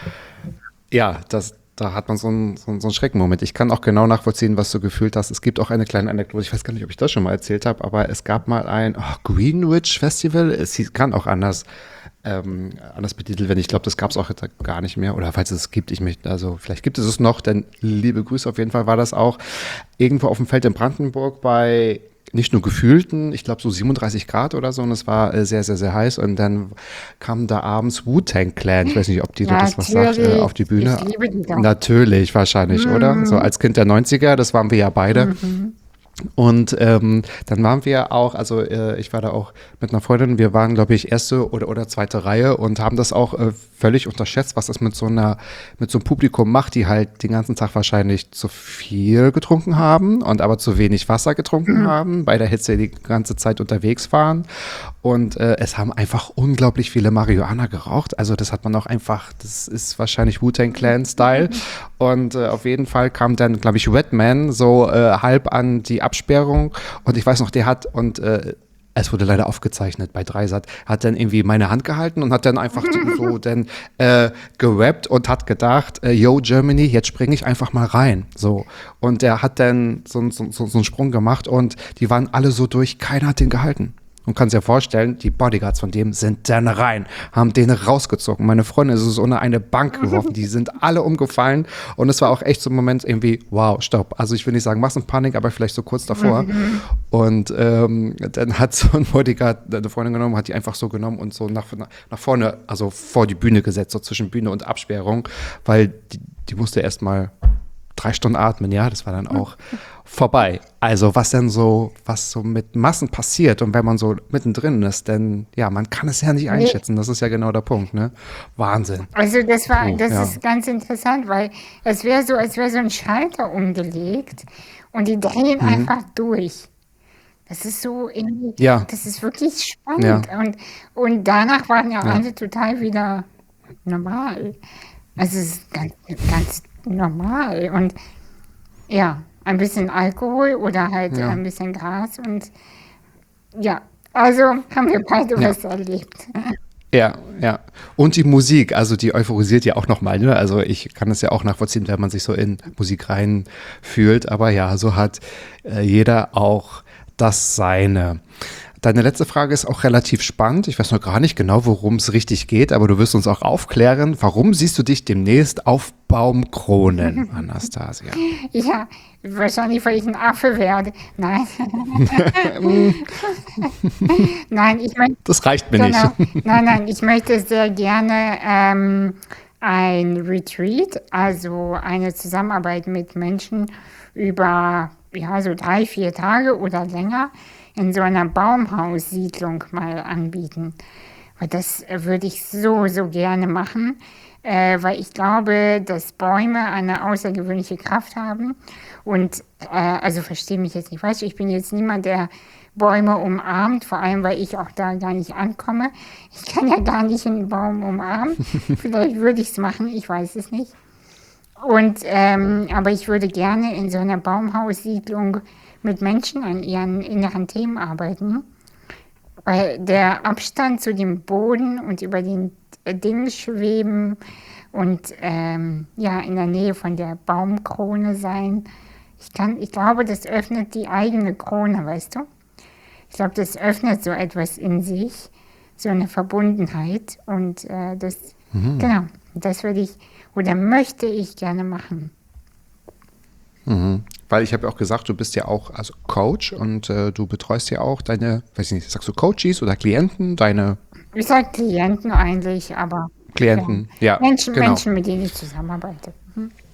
Ja, das, da hat man so einen, so einen so einen Schreckenmoment. Ich kann auch genau nachvollziehen, was du gefühlt hast. Es gibt auch eine kleine Anekdote, ich weiß gar nicht, ob ich das schon mal erzählt habe, aber es gab mal ein oh, Greenwich Festival. Es hieß, kann auch anders, ähm, anders betitelt werden. Ich glaube, das gab es auch gar nicht mehr. Oder falls es gibt, ich möchte, also vielleicht gibt es es noch, denn liebe Grüße, auf jeden Fall war das auch irgendwo auf dem Feld in Brandenburg bei nicht nur gefühlten, ich glaube so siebenunddreißig Grad oder so, und es war äh, sehr, sehr, sehr heiß, und dann kam da abends Wu-Tang Clan, ich weiß nicht, ob die ja, das was sagt, äh, auf die Bühne. Ich liebe die doch. Natürlich, wahrscheinlich, mhm. oder? So als Kind der neunziger, das waren wir ja beide. Mhm. Und ähm, dann waren wir auch, also äh, ich war da auch mit einer Freundin, wir waren, glaube ich, erste oder, oder zweite Reihe und haben das auch äh, völlig unterschätzt, was das mit so einer, mit so einem Publikum macht, die halt den ganzen Tag wahrscheinlich zu viel getrunken haben und aber zu wenig Wasser getrunken mhm. haben, bei der Hitze die ganze Zeit unterwegs waren. Und äh, es haben einfach unglaublich viele Marihuana geraucht. Also das hat man auch einfach, das ist wahrscheinlich Wu-Tang Clan-Style. Und äh, auf jeden Fall kam dann, glaube ich, Redman so äh, halb an die Absperrung. Und ich weiß noch, der hat, und äh, es wurde leider aufgezeichnet bei Dreisat, hat dann irgendwie meine Hand gehalten und hat dann einfach so dann äh, gerappt und hat gedacht, äh, yo Germany, jetzt springe ich einfach mal rein. So. Und der hat dann so, so, so, so einen Sprung gemacht und die waren alle so durch, keiner hat den gehalten. Und kannst dir vorstellen, die Bodyguards von dem sind dann rein, haben den rausgezogen. Meine Freundin ist so unter eine Bank geworfen, die sind alle umgefallen. Und es war auch echt so ein Moment irgendwie, wow, stopp. Also ich will nicht sagen Massenpanik, aber vielleicht so kurz davor. Mhm. Und ähm, dann hat so ein Bodyguard eine Freundin genommen, hat die einfach so genommen und so nach, nach vorne, also vor die Bühne gesetzt, so zwischen Bühne und Absperrung, weil die, die musste erst mal drei Stunden atmen, ja, das war dann auch vorbei. Also was denn so, was so mit Massen passiert und wenn man so mittendrin ist, denn ja, man kann es ja nicht einschätzen, das ist ja genau der Punkt, ne? Wahnsinn. Also das war, oh, das ja. ist ganz interessant, weil es wäre so, als wäre so ein Schalter umgelegt und die drehen mhm. einfach durch. Das ist so irgendwie, ja. das ist wirklich spannend. Ja. Und, und danach waren ja, ja alle total wieder normal. Also es ist ganz, ganz normal und ja, ein bisschen Alkohol oder halt ja. ein bisschen Gras und ja, also haben wir beide ja. was erlebt. Ja, ja. Und die Musik, also die euphorisiert ja auch nochmal, ne? Also ich kann es ja auch nachvollziehen, wenn man sich so in Musik reinfühlt, aber ja, so hat äh, jeder auch das Seine. Deine letzte Frage ist auch relativ spannend. Ich weiß noch gar nicht genau, worum es richtig geht, aber du wirst uns auch aufklären. Warum siehst du dich demnächst auf Baumkronen, Anastasia? Ja, wahrscheinlich, weil ich ein Affe werde. Nein. Nein, ich möchte. Das reicht mir genau, nicht. Nein, nein, ich möchte sehr gerne ähm, ein Retreat, also eine Zusammenarbeit mit Menschen über ja, so drei, vier Tage oder länger in so einer Baumhaussiedlung mal anbieten. Weil das würde ich so, so gerne machen, äh, weil ich glaube, dass Bäume eine außergewöhnliche Kraft haben. Und, äh, also verstehe mich jetzt nicht falsch, ich bin jetzt niemand, der Bäume umarmt, vor allem, weil ich auch da gar nicht ankomme. Ich kann ja gar nicht einen Baum umarmen. Vielleicht würde ich es machen, ich weiß es nicht. Und, ähm, aber ich würde gerne in so einer Baumhaussiedlung mit Menschen an ihren inneren Themen arbeiten, weil der Abstand zu dem Boden und über den Dingen schweben und ähm, ja, in der Nähe von der Baumkrone sein. Ich, kann, ich glaube, das öffnet die eigene Krone, weißt du? Ich glaube, das öffnet so etwas in sich, so eine Verbundenheit und äh, das, mhm. genau, das würde ich oder möchte ich gerne machen. Mhm. Weil ich habe ja auch gesagt, du bist ja auch also Coach und äh, du betreust ja auch deine, weiß ich nicht, sagst du Coaches oder Klienten, deine? Ich sage Klienten eigentlich, aber Klienten, ja, ja Menschen, genau. Menschen, mit denen ich zusammenarbeite. Mhm.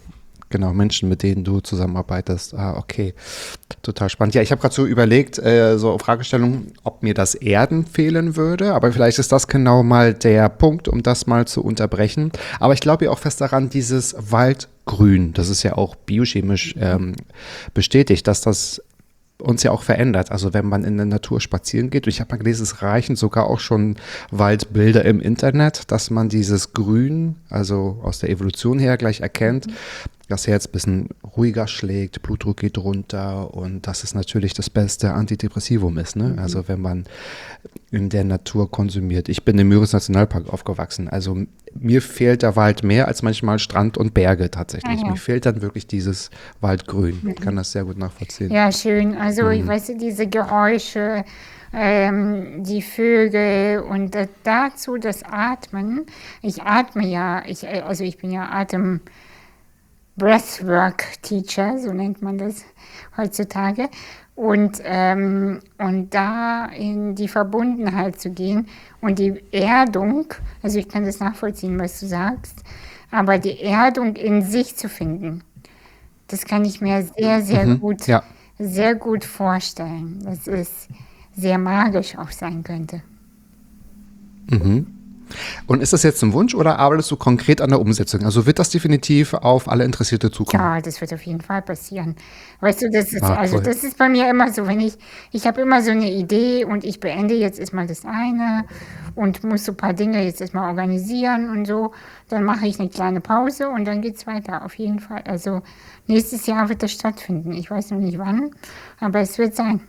Genau, Menschen, mit denen du zusammenarbeitest. Ah, okay. Total spannend. Ja, ich habe gerade so überlegt, äh, so Fragestellung, ob mir das Erden fehlen würde, aber vielleicht ist das genau mal der Punkt, um das mal zu unterbrechen. Aber ich glaube ja auch fest daran, dieses Waldgrün, das ist ja auch biochemisch ähm, bestätigt, dass das uns ja auch verändert. Also wenn man in der Natur spazieren geht, und ich habe mal gelesen, es reichen sogar auch schon Waldbilder im Internet, dass man dieses Grün, also aus der Evolution her gleich erkennt, das Herz ein bisschen ruhiger schlägt, Blutdruck geht runter und dass es natürlich das beste Antidepressivum ist. Ne? Mhm. Also wenn man in der Natur konsumiert. Ich bin im Müritz Nationalpark aufgewachsen. Also mir fehlt der Wald mehr als manchmal Strand und Berge tatsächlich. Ah, ja. Mir fehlt dann wirklich dieses Waldgrün. Mhm. Ich kann das sehr gut nachvollziehen. Ja, schön. Also mhm. ich weiß, diese Geräusche, ähm, die Vögel und äh, dazu das Atmen. Ich atme ja, ich, also ich bin ja Atem... Breathwork-Teacher, so nennt man das heutzutage. Und, ähm, und da in die Verbundenheit zu gehen und die Erdung, also ich kann das nachvollziehen, was du sagst, aber die Erdung in sich zu finden, das kann ich mir sehr, sehr mhm, gut, ja. sehr gut vorstellen, dass es sehr magisch auch sein könnte. Mhm. Und ist das jetzt ein Wunsch oder arbeitest du konkret an der Umsetzung? Also wird das definitiv auf alle Interessierte zukommen? Ja, das wird auf jeden Fall passieren. Weißt du, das ist, ah, also das ist bei mir immer so, wenn ich, ich habe immer so eine Idee und ich beende jetzt erstmal das eine und muss so ein paar Dinge jetzt erstmal organisieren und so, dann mache ich eine kleine Pause und dann geht es weiter, auf jeden Fall. Also nächstes Jahr wird das stattfinden. Ich weiß noch nicht wann, aber es wird sein.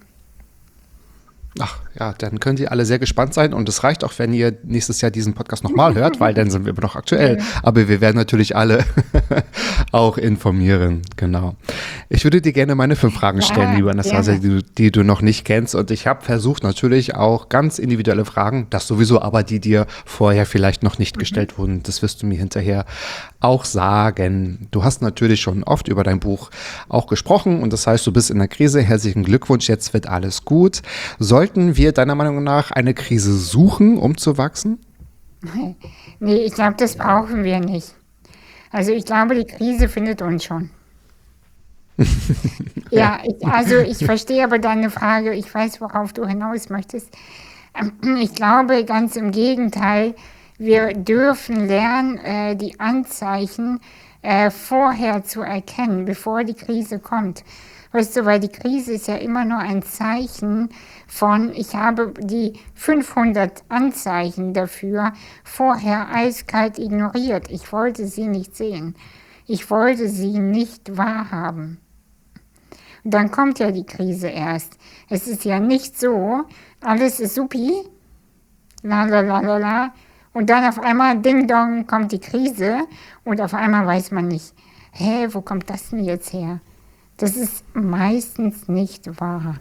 Ach ja, dann könnt ihr alle sehr gespannt sein und es reicht auch, wenn ihr nächstes Jahr diesen Podcast nochmal hört, weil dann sind wir immer noch aktuell. Aber wir werden natürlich alle auch informieren, genau. Ich würde dir gerne meine fünf Fragen stellen, ja, liebe Anastasia, die, die du noch nicht kennst. Und ich habe versucht natürlich auch ganz individuelle Fragen, das sowieso, aber die dir vorher vielleicht noch nicht mhm. gestellt wurden. Das wirst du mir hinterher auch sagen. Du hast natürlich schon oft über dein Buch auch gesprochen und das heißt, du bist in der Krise. Herzlichen Glückwunsch, jetzt wird alles gut. Sollten wir deiner Meinung nach eine Krise suchen, um zu wachsen? Nee, ich glaube, das brauchen wir nicht. Also ich glaube, die Krise findet uns schon. ja, ich, also ich verstehe aber deine Frage. Ich weiß, worauf du hinaus möchtest. Ich glaube ganz im Gegenteil, wir dürfen lernen, äh, die Anzeichen äh, vorher zu erkennen, bevor die Krise kommt. Weißt du, weil die Krise ist ja immer nur ein Zeichen von, ich habe die fünfhundert Anzeichen dafür vorher eiskalt ignoriert. Ich wollte sie nicht sehen. Ich wollte sie nicht wahrhaben. Und dann kommt ja die Krise erst. Es ist ja nicht so, alles ist supi, la la la la la, und dann auf einmal, ding dong, kommt die Krise und auf einmal weiß man nicht, hä, wo kommt das denn jetzt her? Das ist meistens nicht wahr.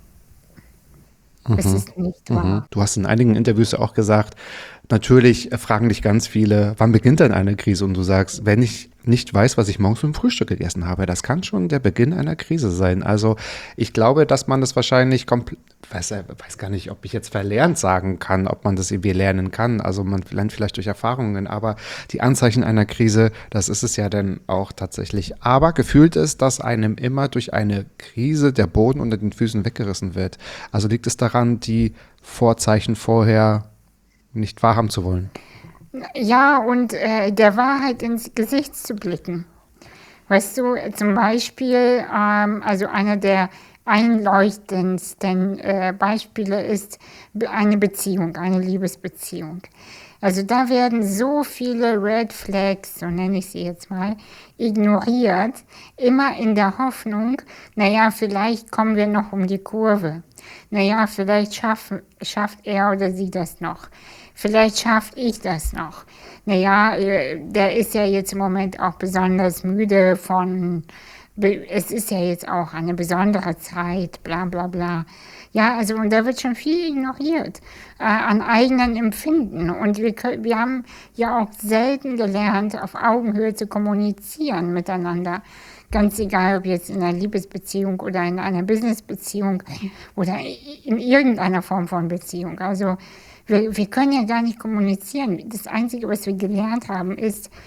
Mhm. Es ist nicht wahr. Mhm. Du hast in einigen Interviews auch gesagt, natürlich fragen dich ganz viele, wann beginnt denn eine Krise? Und du sagst, wenn ich nicht weiß, was ich morgens zum Frühstück gegessen habe, das kann schon der Beginn einer Krise sein. Also ich glaube, dass man das wahrscheinlich komplett, weiß, weiß gar nicht, ob ich jetzt verlernt sagen kann, ob man das irgendwie lernen kann. Also man lernt vielleicht durch Erfahrungen, aber die Anzeichen einer Krise, das ist es ja dann auch tatsächlich. Aber gefühlt ist, dass einem immer durch eine Krise der Boden unter den Füßen weggerissen wird. Also liegt es daran, die Vorzeichen vorher nicht wahrhaben zu wollen. Ja, und äh, der Wahrheit ins Gesicht zu blicken. Weißt du, zum Beispiel, ähm, also einer der einleuchtendsten äh, Beispiele ist eine Beziehung, eine Liebesbeziehung. Also da werden so viele Red Flags, so nenne ich sie jetzt mal, ignoriert, immer in der Hoffnung, naja, vielleicht kommen wir noch um die Kurve. Naja, vielleicht schaff, schafft er oder sie das noch. Vielleicht schaffe ich das noch. Naja, der ist ja jetzt im Moment auch besonders müde von, es ist ja jetzt auch eine besondere Zeit, bla bla bla. Ja, also und da wird schon viel ignoriert äh, an eigenen Empfinden. Und wir, wir haben ja auch selten gelernt, auf Augenhöhe zu kommunizieren miteinander. Ganz egal, ob jetzt in einer Liebesbeziehung oder in einer Businessbeziehung oder in irgendeiner Form von Beziehung. Also wir, wir können ja gar nicht kommunizieren. Das Einzige, was wir gelernt haben, ist,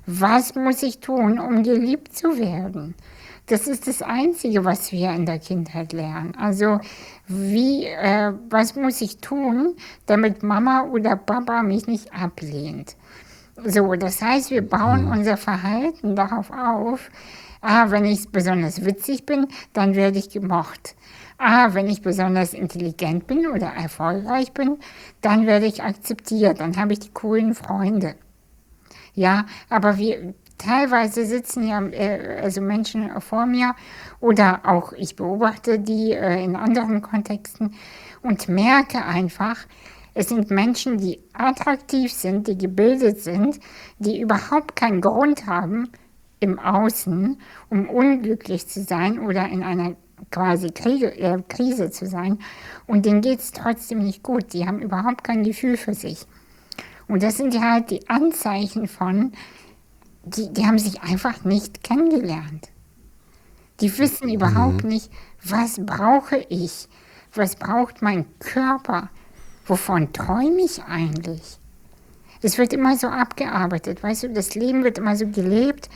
Was muss ich tun, um geliebt zu werden? Das ist das Einzige, was wir in der Kindheit lernen. Also wie, äh, was muss ich tun, damit Mama oder Papa mich nicht ablehnt? So, das heißt, wir bauen unser Verhalten darauf auf, ah, wenn ich besonders witzig bin, dann werde ich gemocht. Ah, wenn ich besonders intelligent bin oder erfolgreich bin, dann werde ich akzeptiert, dann habe ich die coolen Freunde. Ja, aber wir teilweise sitzen ja äh, also Menschen vor mir oder auch ich beobachte die äh, in anderen Kontexten und merke einfach, es sind Menschen, die attraktiv sind, die gebildet sind, die überhaupt keinen Grund haben im Außen, um unglücklich zu sein oder in einer quasi Kriege, äh, Krise zu sein. Und denen geht es trotzdem nicht gut. Die haben überhaupt kein Gefühl für sich. Und das sind ja halt die Anzeichen von, die, die haben sich einfach nicht kennengelernt. Die wissen überhaupt nicht, was brauche ich? Was braucht mein Körper? Wovon träume ich eigentlich? Es wird immer so abgearbeitet, weißt du, das Leben wird immer so gelebt,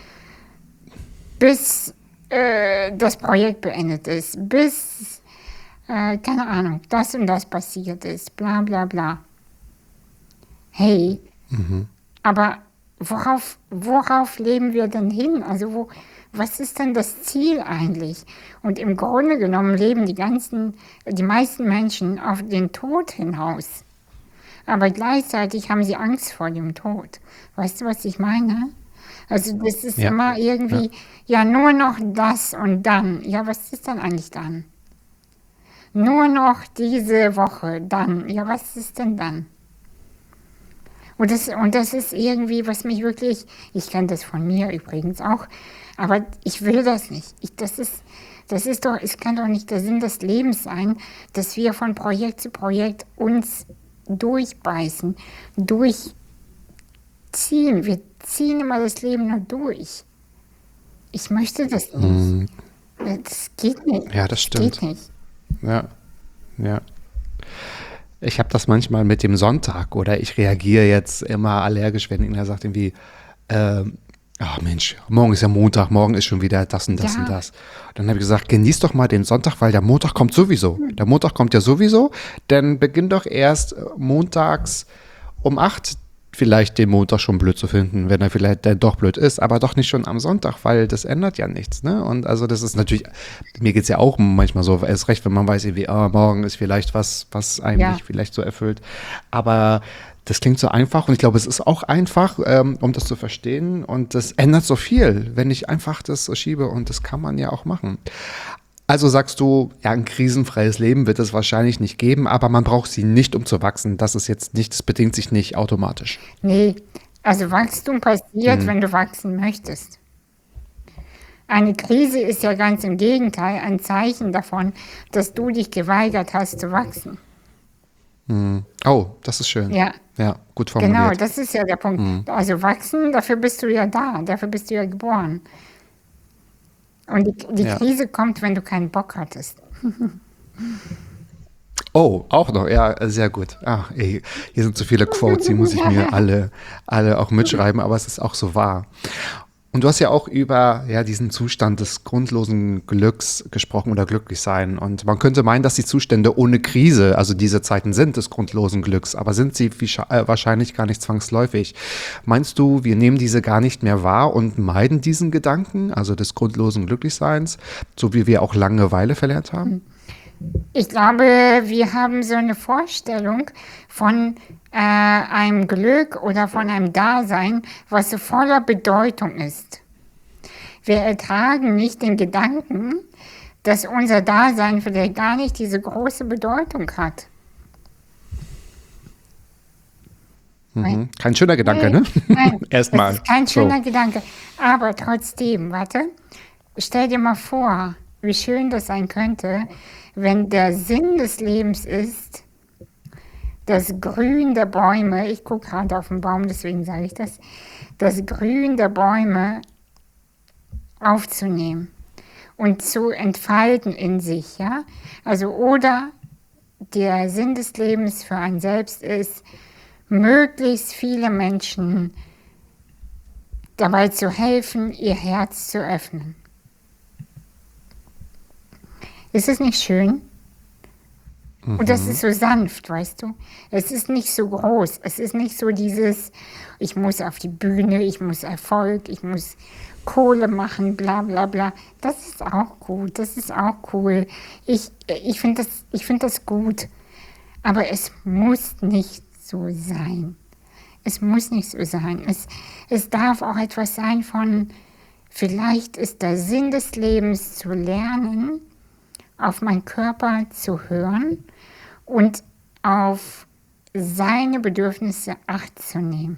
bis äh, das Projekt beendet ist, bis, äh, keine Ahnung, das und das passiert ist, bla bla bla. Hey, mhm. aber worauf, worauf leben wir denn hin? Also wo, was ist denn das Ziel eigentlich? Und im Grunde genommen leben die ganzen, die meisten Menschen auf den Tod hinaus. Aber gleichzeitig haben sie Angst vor dem Tod. Weißt du, was ich meine? Also das ist ja. immer irgendwie, ja. ja nur noch das und dann. Ja, was ist dann eigentlich dann? Nur noch diese Woche, dann. Ja, was ist denn dann? Und das, und das ist irgendwie, was mich wirklich, ich kenne das von mir übrigens auch, aber ich will das nicht. Ich, das ist, das ist doch, es kann doch nicht der Sinn des Lebens sein, dass wir von Projekt zu Projekt uns durchbeißen, durchziehen. Wir ziehen immer das Leben nur durch. Ich möchte das nicht. Mm. Das geht nicht. Ja, das stimmt. Das geht nicht. Ja, ja. Ich habe das manchmal mit dem Sonntag oder ich reagiere jetzt immer allergisch, wenn einer sagt irgendwie, ähm, ach Mensch, morgen ist ja Montag, morgen ist schon wieder das und das ja. und das. Dann habe ich gesagt, genieß doch mal den Sonntag, weil der Montag kommt sowieso. Der Montag kommt ja sowieso, dann beginn doch erst montags um acht vielleicht den Montag schon blöd zu finden, wenn er vielleicht dann doch blöd ist, aber doch nicht schon am Sonntag, weil das ändert ja nichts, ne? Und also das ist natürlich, mir geht es ja auch manchmal so, erst recht, wenn man weiß, irgendwie, ah, morgen ist vielleicht was, was einem ja. nicht vielleicht so erfüllt, aber das klingt so einfach und ich glaube, es ist auch einfach, ähm, um das zu verstehen und das ändert so viel, wenn ich einfach das so schiebe und das kann man ja auch machen. Also sagst du, ja, ein krisenfreies Leben wird es wahrscheinlich nicht geben, aber man braucht sie nicht, um zu wachsen. Das ist jetzt nicht, das bedingt sich nicht automatisch. Nee, also Wachstum passiert, mhm. wenn du wachsen möchtest. Eine Krise ist ja ganz im Gegenteil ein Zeichen davon, dass du dich geweigert hast zu wachsen. Mhm. Oh, das ist schön. Ja. Ja, gut formuliert. Genau, das ist ja der Punkt. Mhm. Also wachsen, dafür bist du ja da, dafür bist du ja geboren. Und die, die ja. Krise kommt, wenn du keinen Bock hattest. Oh, auch noch, ja, sehr gut. Ach, ey, hier sind so viele Quotes, die muss ich mir alle, alle auch mitschreiben, aber es ist auch so wahr. Und du hast ja auch über ja, diesen Zustand des grundlosen Glücks gesprochen oder Glücklichsein. Und man könnte meinen, dass die Zustände ohne Krise, also diese Zeiten sind des grundlosen Glücks, aber sind sie wahrscheinlich gar nicht zwangsläufig. Meinst du, wir nehmen diese gar nicht mehr wahr und meiden diesen Gedanken, also des grundlosen Glücklichseins, so wie wir auch Langeweile verlernt haben? Ich glaube, wir haben so eine Vorstellung von äh, einem Glück oder von einem Dasein, was so voller Bedeutung ist. Wir ertragen nicht den Gedanken, dass unser Dasein vielleicht gar nicht diese große Bedeutung hat. Mhm. Kein schöner Gedanke, nein, ne? Nein, erstmal. Das ist kein schöner so. Gedanke. Aber trotzdem, warte, stell dir mal vor, wie schön das sein könnte, wenn der Sinn des Lebens ist, das Grün der Bäume, ich gucke gerade auf den Baum, deswegen sage ich das, das Grün der Bäume aufzunehmen und zu entfalten in sich, ja? Also oder der Sinn des Lebens für einen selbst ist, möglichst viele Menschen dabei zu helfen, ihr Herz zu öffnen. Ist es nicht schön? Mhm. Und das ist so sanft, weißt du? Es ist nicht so groß. Es ist nicht so dieses, ich muss auf die Bühne, ich muss Erfolg, ich muss Kohle machen, bla bla bla. Das ist auch gut, das ist auch cool. Ich, ich finde das, ich find das gut. Aber es muss nicht so sein. Es muss nicht so sein. Es, es darf auch etwas sein von, vielleicht ist der Sinn des Lebens zu lernen, auf meinen Körper zu hören und auf seine Bedürfnisse Acht zu nehmen.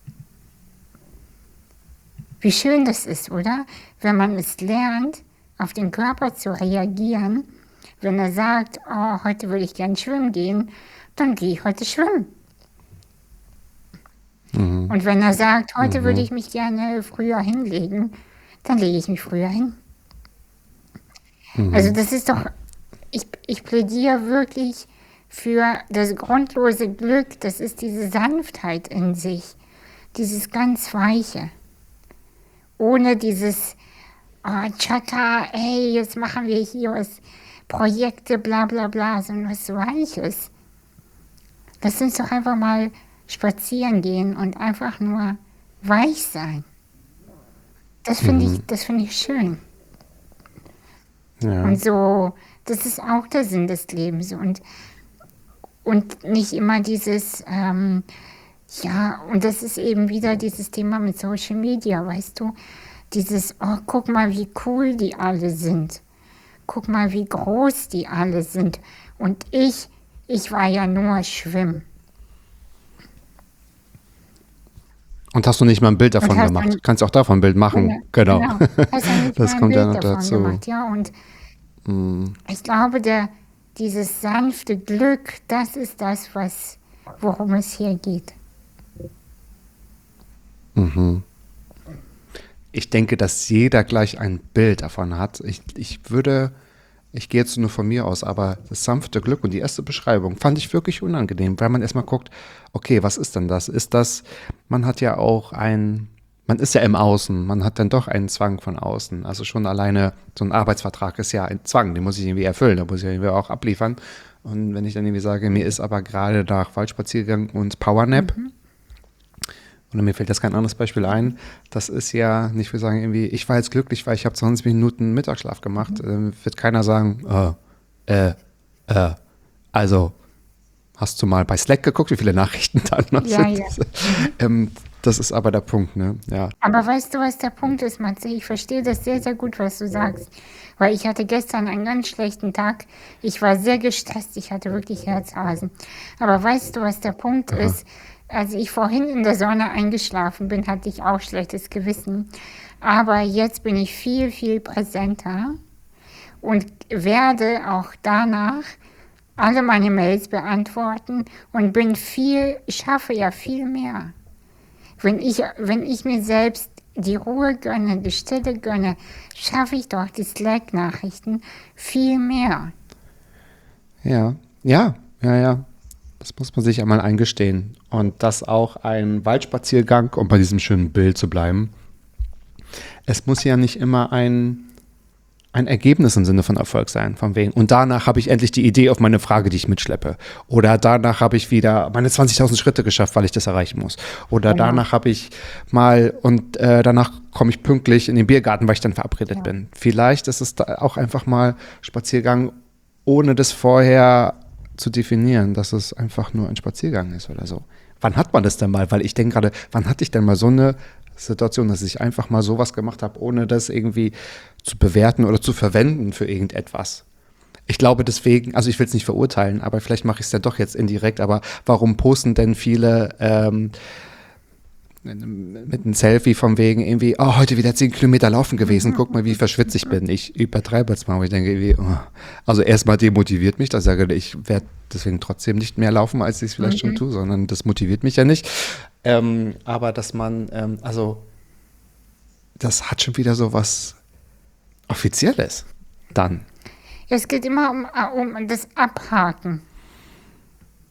Wie schön das ist, oder? Wenn man es lernt, auf den Körper zu reagieren. Wenn er sagt, oh, heute würde ich gern schwimmen gehen, dann gehe ich heute schwimmen. Mhm. Und wenn er sagt, heute mhm. würde ich mich gerne früher hinlegen, dann lege ich mich früher hin. Mhm. Also das ist doch, ich, ich plädiere wirklich für das grundlose Glück, das ist diese Sanftheit in sich, dieses ganz Weiche. Ohne dieses, oh, Chata, ey, jetzt machen wir hier was, Projekte, bla bla bla, sondern was Weiches. Lass uns doch einfach mal spazieren gehen und einfach nur weich sein. Das finde mhm. ich, das finde ich schön. Ja. Und so, das ist auch der Sinn des Lebens. Und, und nicht immer dieses, ähm, ja, und das ist eben wieder dieses Thema mit Social Media, weißt du? Dieses, oh, guck mal, wie cool die alle sind. Guck mal, wie groß die alle sind. Und ich, ich war ja nur schwimmen. Und hast du nicht mal ein Bild davon gemacht? Dann, kannst auch davon ein Bild machen. Ja, genau. genau. Das kommt ja noch dazu. Gemacht, ja, und mm. ich glaube, der, dieses sanfte Glück, das ist das, was, worum es hier geht. Mhm. Ich denke, dass jeder gleich ein Bild davon hat. Ich, ich würde, ich gehe jetzt nur von mir aus, aber das sanfte Glück und die erste Beschreibung fand ich wirklich unangenehm, weil man erstmal guckt, okay, was ist denn das? Ist das, man hat ja auch ein, man ist ja im Außen, man hat dann doch einen Zwang von außen. Also schon alleine so ein Arbeitsvertrag ist ja ein Zwang, den muss ich irgendwie erfüllen, da muss ich irgendwie auch abliefern. Und wenn ich dann irgendwie sage, mir ist aber gerade nach Waldspaziergang und Powernap, mhm. oder mir fällt jetzt kein anderes Beispiel ein, das ist ja nicht, wir sagen irgendwie, ich war jetzt glücklich, weil ich habe zwanzig Minuten Mittagsschlaf gemacht, mhm. äh, wird keiner sagen, oh, äh, äh, also hast du mal bei Slack geguckt, wie viele Nachrichten da noch ja, sind? Ja. ähm, das ist aber der Punkt, ne? Ja. Aber weißt du, was der Punkt ist, Matze? Ich verstehe das sehr, sehr gut, was du sagst. Weil ich hatte gestern einen ganz schlechten Tag. Ich war sehr gestresst, ich hatte wirklich Herzrasen. Aber weißt du, was der Punkt Aha. ist? Als ich vorhin in der Sonne eingeschlafen bin, hatte ich auch schlechtes Gewissen. Aber jetzt bin ich viel, viel präsenter und werde auch danach alle meine Mails beantworten und bin viel, schaffe ja viel mehr. Wenn ich, wenn ich mir selbst die Ruhe gönne, die Stille gönne, schaffe ich doch die Slack-Nachrichten viel mehr. Ja, ja, ja, ja. Das muss man sich einmal eingestehen. Und das auch ein Waldspaziergang, um bei diesem schönen Bild zu bleiben. Es muss ja nicht immer ein, ein Ergebnis im Sinne von Erfolg sein, von wegen. Und danach habe ich endlich die Idee auf meine Frage, die ich mitschleppe. Oder danach habe ich wieder meine zwanzigtausend Schritte geschafft, weil ich das erreichen muss. Oder genau. danach habe ich mal, und äh, danach komme ich pünktlich in den Biergarten, weil ich dann verabredet ja. bin. Vielleicht ist es da auch einfach mal Spaziergang, ohne das vorher zu definieren, dass es einfach nur ein Spaziergang ist oder so. Wann hat man das denn mal? Weil ich denke gerade, wann hatte ich denn mal so eine Situation, dass ich einfach mal sowas gemacht habe, ohne das irgendwie zu bewerten oder zu verwenden für irgendetwas? Ich glaube deswegen, also ich will es nicht verurteilen, aber vielleicht mache ich es ja doch jetzt indirekt, aber warum posten denn viele ähm, mit einem Selfie von wegen irgendwie, oh, heute wieder zehn Kilometer laufen gewesen, guck mal, wie verschwitzt ich bin. Ich übertreibe jetzt mal, aber ich denke irgendwie, oh. Also erstmal demotiviert mich, dass ich sage, ich werde deswegen trotzdem nicht mehr laufen, als ich es vielleicht mhm. schon tue, sondern das motiviert mich ja nicht. Ähm, aber dass man, ähm, also das hat schon wieder so was Offizielles dann. Es geht immer um, um das Abhaken.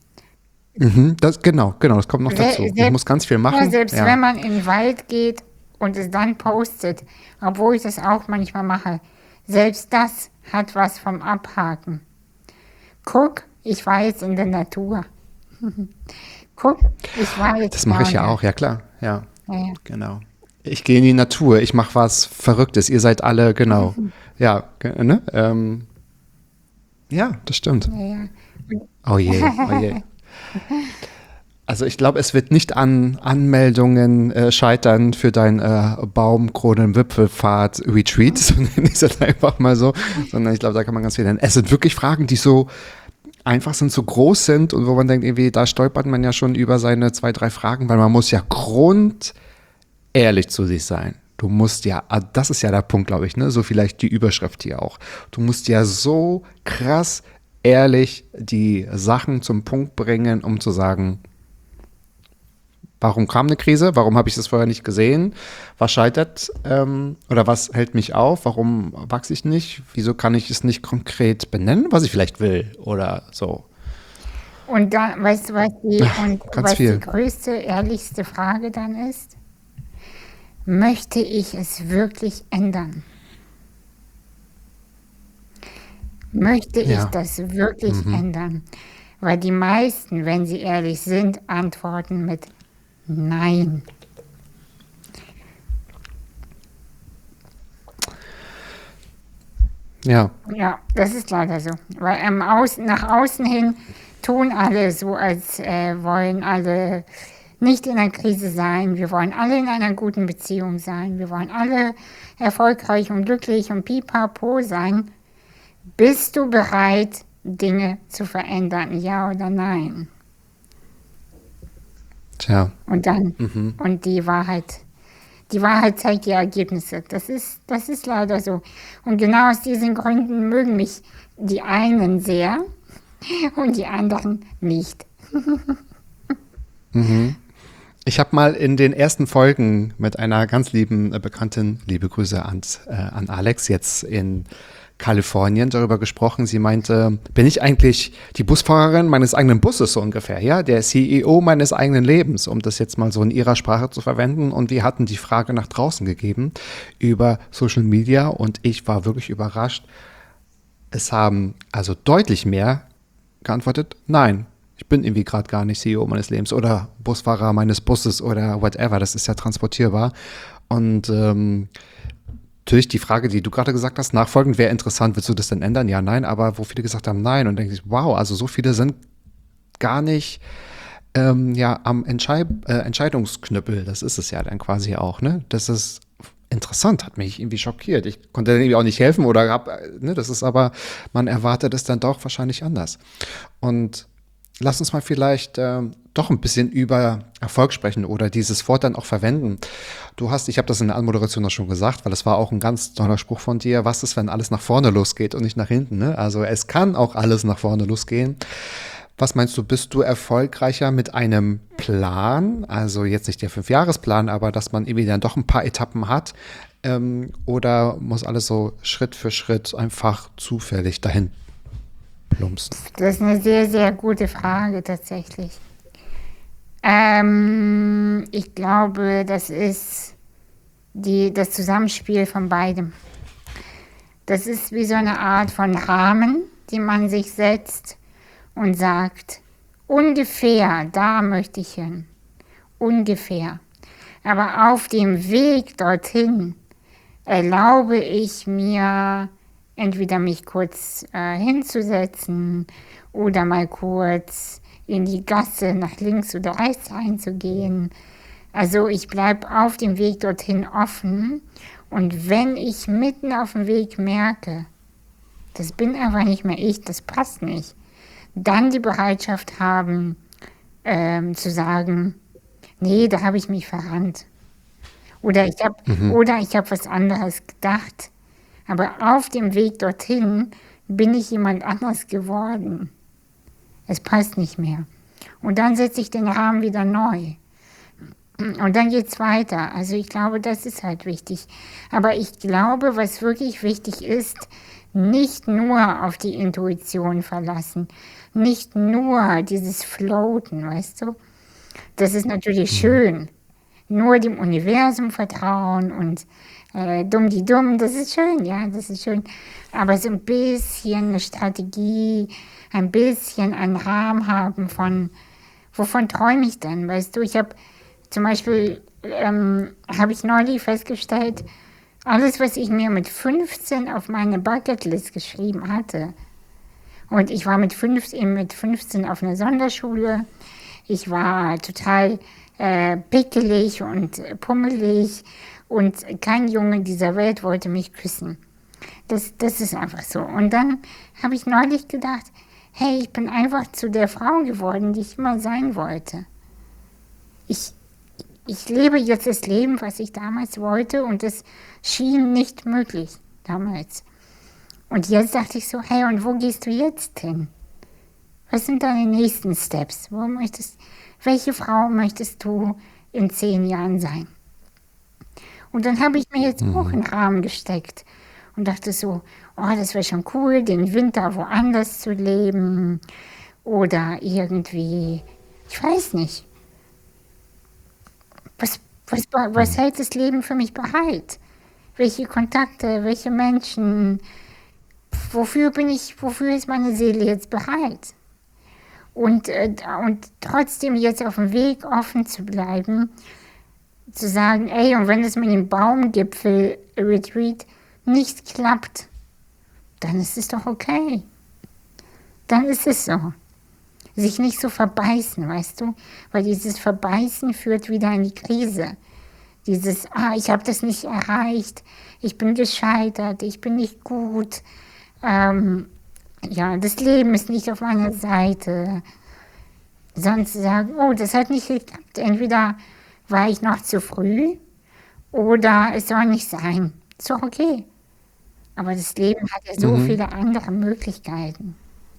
Mhm, das, genau, genau, das kommt noch dazu. Selbst, ich muss ganz viel machen. Ja, selbst ja. wenn man in den Wald geht und es dann postet, obwohl ich das auch manchmal mache, selbst das hat was vom Abhaken. Guck, ich war jetzt in der Natur. Guck, ich war jetzt Das mache ich ja vorne. auch, ja klar. Ja, Ja, ja. genau. Ich gehe in die Natur, ich mache was Verrücktes. Ihr seid alle, genau. Ja, ge- ne? Ähm, ja, das stimmt. Ja, ja. Oh je, oh je. Also ich glaube, es wird nicht an Anmeldungen äh, scheitern für dein äh, Baumkronen-Wipfelfahrt-Retreat, so nenne ich das einfach mal so, sondern ich glaube, da kann man ganz viel lernen. Es sind wirklich Fragen, die so einfach sind, so groß sind und wo man denkt, irgendwie, da stolpert man ja schon über seine zwei, drei Fragen, weil man muss ja grundehrlich zu sich sein. Du musst ja, ah, das ist ja der Punkt, glaube ich, ne? So vielleicht die Überschrift hier auch. Du musst ja so krass ehrlich die Sachen zum Punkt bringen, um zu sagen, warum kam eine Krise? Warum habe ich das vorher nicht gesehen? Was scheitert ähm, oder was hält mich auf? Warum wachse ich nicht? Wieso kann ich es nicht konkret benennen, was ich vielleicht will oder so? Und da, weißt du, was die, und ganz was viel. die größte, ehrlichste Frage dann ist? Möchte ich es wirklich ändern? Möchte ich Ja. das wirklich ändern? Weil die meisten, wenn sie ehrlich sind, antworten mit Nein. Ja, Ja, das ist leider so. Weil im Außen, nach außen hin tun alle so, als äh, wollen alle nicht in einer Krise sein. Wir wollen alle in einer guten Beziehung sein. Wir wollen alle erfolgreich und glücklich und pipapo sein. Bist du bereit, Dinge zu verändern? Ja oder nein? tja, Und dann, und die Wahrheit, die Wahrheit zeigt die Ergebnisse. Das ist, das ist leider so. Und genau aus diesen Gründen mögen mich die einen sehr und die anderen nicht. ich habe mal in den ersten Folgen mit einer ganz lieben äh, Bekannten, liebe Grüße an, äh, an Alex, jetzt in Kalifornien, darüber gesprochen. Sie meinte, bin ich eigentlich die Busfahrerin meines eigenen Busses so ungefähr, ja, der C E O meines eigenen Lebens, um das jetzt mal so in ihrer Sprache zu verwenden. Und wir hatten die Frage nach draußen gegeben über Social Media und ich war wirklich überrascht. Es haben also deutlich mehr geantwortet, nein, ich bin irgendwie gerade gar nicht C E O meines Lebens oder Busfahrer meines Busses oder whatever, das ist ja transportierbar. Und ähm, natürlich die Frage, die du gerade gesagt hast, nachfolgend wäre interessant, willst du das denn ändern? Ja, nein, aber wo viele gesagt haben, nein und denke ich, wow, also so viele sind gar nicht ähm, ja, am Entschei äh, Entscheidungsknüppel, das ist es ja dann quasi auch, ne? Das ist interessant, hat mich irgendwie schockiert. Ich konnte irgendwie auch nicht helfen oder hab, äh, ne, das ist aber, man erwartet es dann doch wahrscheinlich anders. Und lass uns mal vielleicht ähm, doch ein bisschen über Erfolg sprechen oder dieses Wort dann auch verwenden. Du hast, ich habe das in der Anmoderation auch schon gesagt, weil das war auch ein ganz toller Spruch von dir. Was ist, wenn alles nach vorne losgeht und nicht nach hinten? Ne? Also es kann auch alles nach vorne losgehen. Was meinst du, bist du erfolgreicher mit einem Plan? Also jetzt nicht der Fünfjahresplan, aber dass man irgendwie dann doch ein paar Etappen hat. Ähm, oder muss alles so Schritt für Schritt einfach zufällig dahin plumpsen? Das ist eine sehr, sehr gute Frage tatsächlich. Ähm, ich glaube, das ist die, das Zusammenspiel von beidem. Das ist wie so eine Art von Rahmen, die man sich setzt und sagt, ungefähr, da möchte ich hin. Ungefähr. Aber auf dem Weg dorthin erlaube ich mir, entweder mich kurz äh, hinzusetzen oder mal kurz in die Gasse nach links oder rechts einzugehen. Also ich bleibe auf dem Weg dorthin offen und wenn ich mitten auf dem Weg merke, das bin einfach nicht mehr ich, das passt nicht, dann die Bereitschaft haben, ähm, zu sagen, nee, da habe ich mich verrannt. Oder ich habe Mhm. oder ich habe was anderes gedacht. Aber auf dem Weg dorthin bin ich jemand anders geworden. Es passt nicht mehr. Und dann setze ich den Rahmen wieder neu. Und dann geht es weiter. Also ich glaube, das ist halt wichtig. Aber ich glaube, was wirklich wichtig ist, nicht nur auf die Intuition verlassen. Nicht nur dieses Floaten, weißt du? Das ist natürlich schön. nur dem Universum vertrauen und äh, dumm die dumm, das ist schön, ja, das ist schön. Aber so ein bisschen eine Strategie, ein bisschen einen Rahmen haben von, wovon träume ich denn, weißt du? Ich habe zum Beispiel, ähm, habe ich neulich festgestellt, alles, was ich mir mit fünfzehn auf meine Bucketlist geschrieben hatte, und ich war mit fünfzehn, mit fünfzehn auf einer Sonderschule, ich war total äh, pickelig und äh, pummelig und kein Junge dieser Welt wollte mich küssen. Das, das ist einfach so. Und dann habe ich neulich gedacht, hey, ich bin einfach zu der Frau geworden, die ich immer sein wollte. Ich, ich lebe jetzt das Leben, was ich damals wollte, und es schien nicht möglich damals. Und jetzt dachte ich so, hey, und wo gehst du jetzt hin? Was sind deine nächsten Steps? Wo möchtest, welche Frau möchtest du in zehn Jahren sein? Und dann habe ich mir jetzt mhm. auch einen Rahmen gesteckt und dachte so, oh, das wäre schon cool, den Winter woanders zu leben oder irgendwie, ich weiß nicht. Was, was, was hält das Leben für mich bereit? Welche Kontakte, welche Menschen, wofür bin ich, wofür ist meine Seele jetzt bereit? Und, äh, und trotzdem jetzt auf dem Weg offen zu bleiben, zu sagen, ey, und wenn es mit dem Baumgipfel-Retreat nicht klappt, dann ist es doch okay. Dann ist es so. Sich nicht so verbeißen, weißt du? Weil dieses Verbeißen führt wieder in die Krise. Dieses, ah, ich habe das nicht erreicht, ich bin gescheitert, ich bin nicht gut, ähm, ja, das Leben ist nicht auf meiner Seite. Sonst sagen, oh, das hat nicht geklappt. Entweder war ich noch zu früh oder es soll nicht sein. Ist doch okay. Aber das Leben hat ja so mhm. viele andere Möglichkeiten.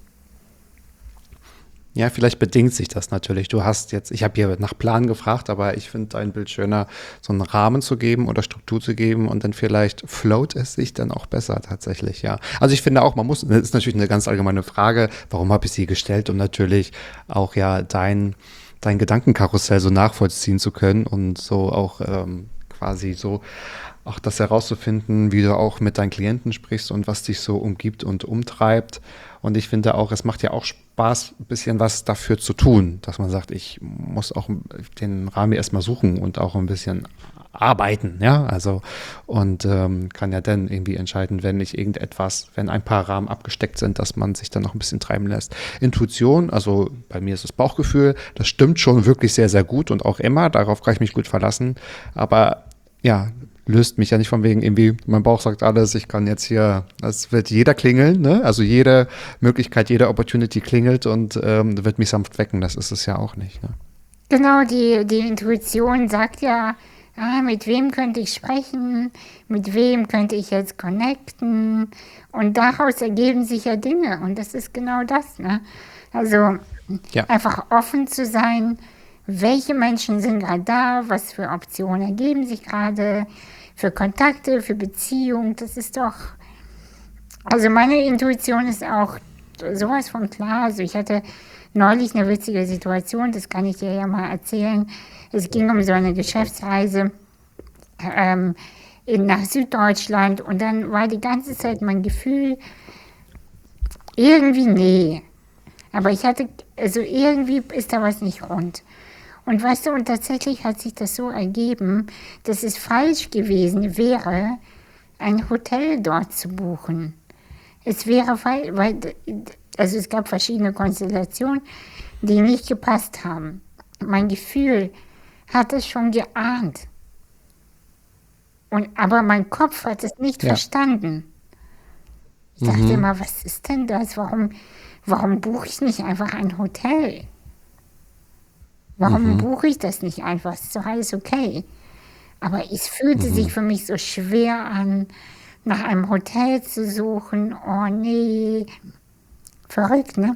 Ja, vielleicht bedingt sich das natürlich. Du hast jetzt, ich habe hier nach Plan gefragt, aber ich finde dein Bild schöner, so einen Rahmen zu geben oder Struktur zu geben, und dann vielleicht float es sich dann auch besser tatsächlich, ja. Also ich finde auch, man muss, das ist natürlich eine ganz allgemeine Frage, warum habe ich sie gestellt, um natürlich auch ja dein, dein Gedankenkarussell so nachvollziehen zu können und so auch ähm, quasi so auch das herauszufinden, wie du auch mit deinen Klienten sprichst und was dich so umgibt und umtreibt. Und ich finde auch, es macht ja auch Spaß, ein bisschen was dafür zu tun, dass man sagt, ich muss auch den Rahmen erstmal suchen und auch ein bisschen arbeiten, ja, also und ähm, kann ja dann irgendwie entscheiden, wenn ich irgendetwas, wenn ein paar Rahmen abgesteckt sind, dass man sich dann noch ein bisschen treiben lässt. Intuition, also bei mir ist das Bauchgefühl, das stimmt schon wirklich sehr, sehr gut und auch immer, darauf kann ich mich gut verlassen, aber ja, löst mich ja nicht von wegen irgendwie, mein Bauch sagt alles, ich kann jetzt hier, es wird jeder klingeln, ne? Also jede Möglichkeit, jede Opportunity klingelt und ähm, wird mich sanft wecken, das ist es ja auch nicht. Ne? Genau, die, die Intuition sagt ja, ah, mit wem könnte ich sprechen, mit wem könnte ich jetzt connecten, und daraus ergeben sich ja Dinge, und das ist genau das, ne? Also ja. Einfach offen zu sein, welche Menschen sind gerade da, was für Optionen ergeben sich gerade, für Kontakte, für Beziehungen, das ist doch, also meine Intuition ist auch sowas von klar. Also ich hatte neulich eine witzige Situation, das kann ich dir ja mal erzählen. Es ging um so eine Geschäftsreise ähm, in, nach Süddeutschland, und dann war die ganze Zeit mein Gefühl, irgendwie nee. Aber ich hatte, also irgendwie ist da was nicht rund. Und weißt du, und tatsächlich hat sich das so ergeben, dass es falsch gewesen wäre, ein Hotel dort zu buchen. Es wäre falsch, weil, also es gab verschiedene Konstellationen, die nicht gepasst haben. Mein Gefühl hat es schon geahnt. Und, aber mein Kopf hat es nicht ja. verstanden. Ich dachte mhm. immer, was ist denn das? Warum, warum buche ich nicht einfach ein Hotel? Warum mhm. buche ich das nicht einfach? Es ist doch alles okay. Aber es fühlte mhm. sich für mich so schwer an, nach einem Hotel zu suchen. Oh nee. Verrückt, ne?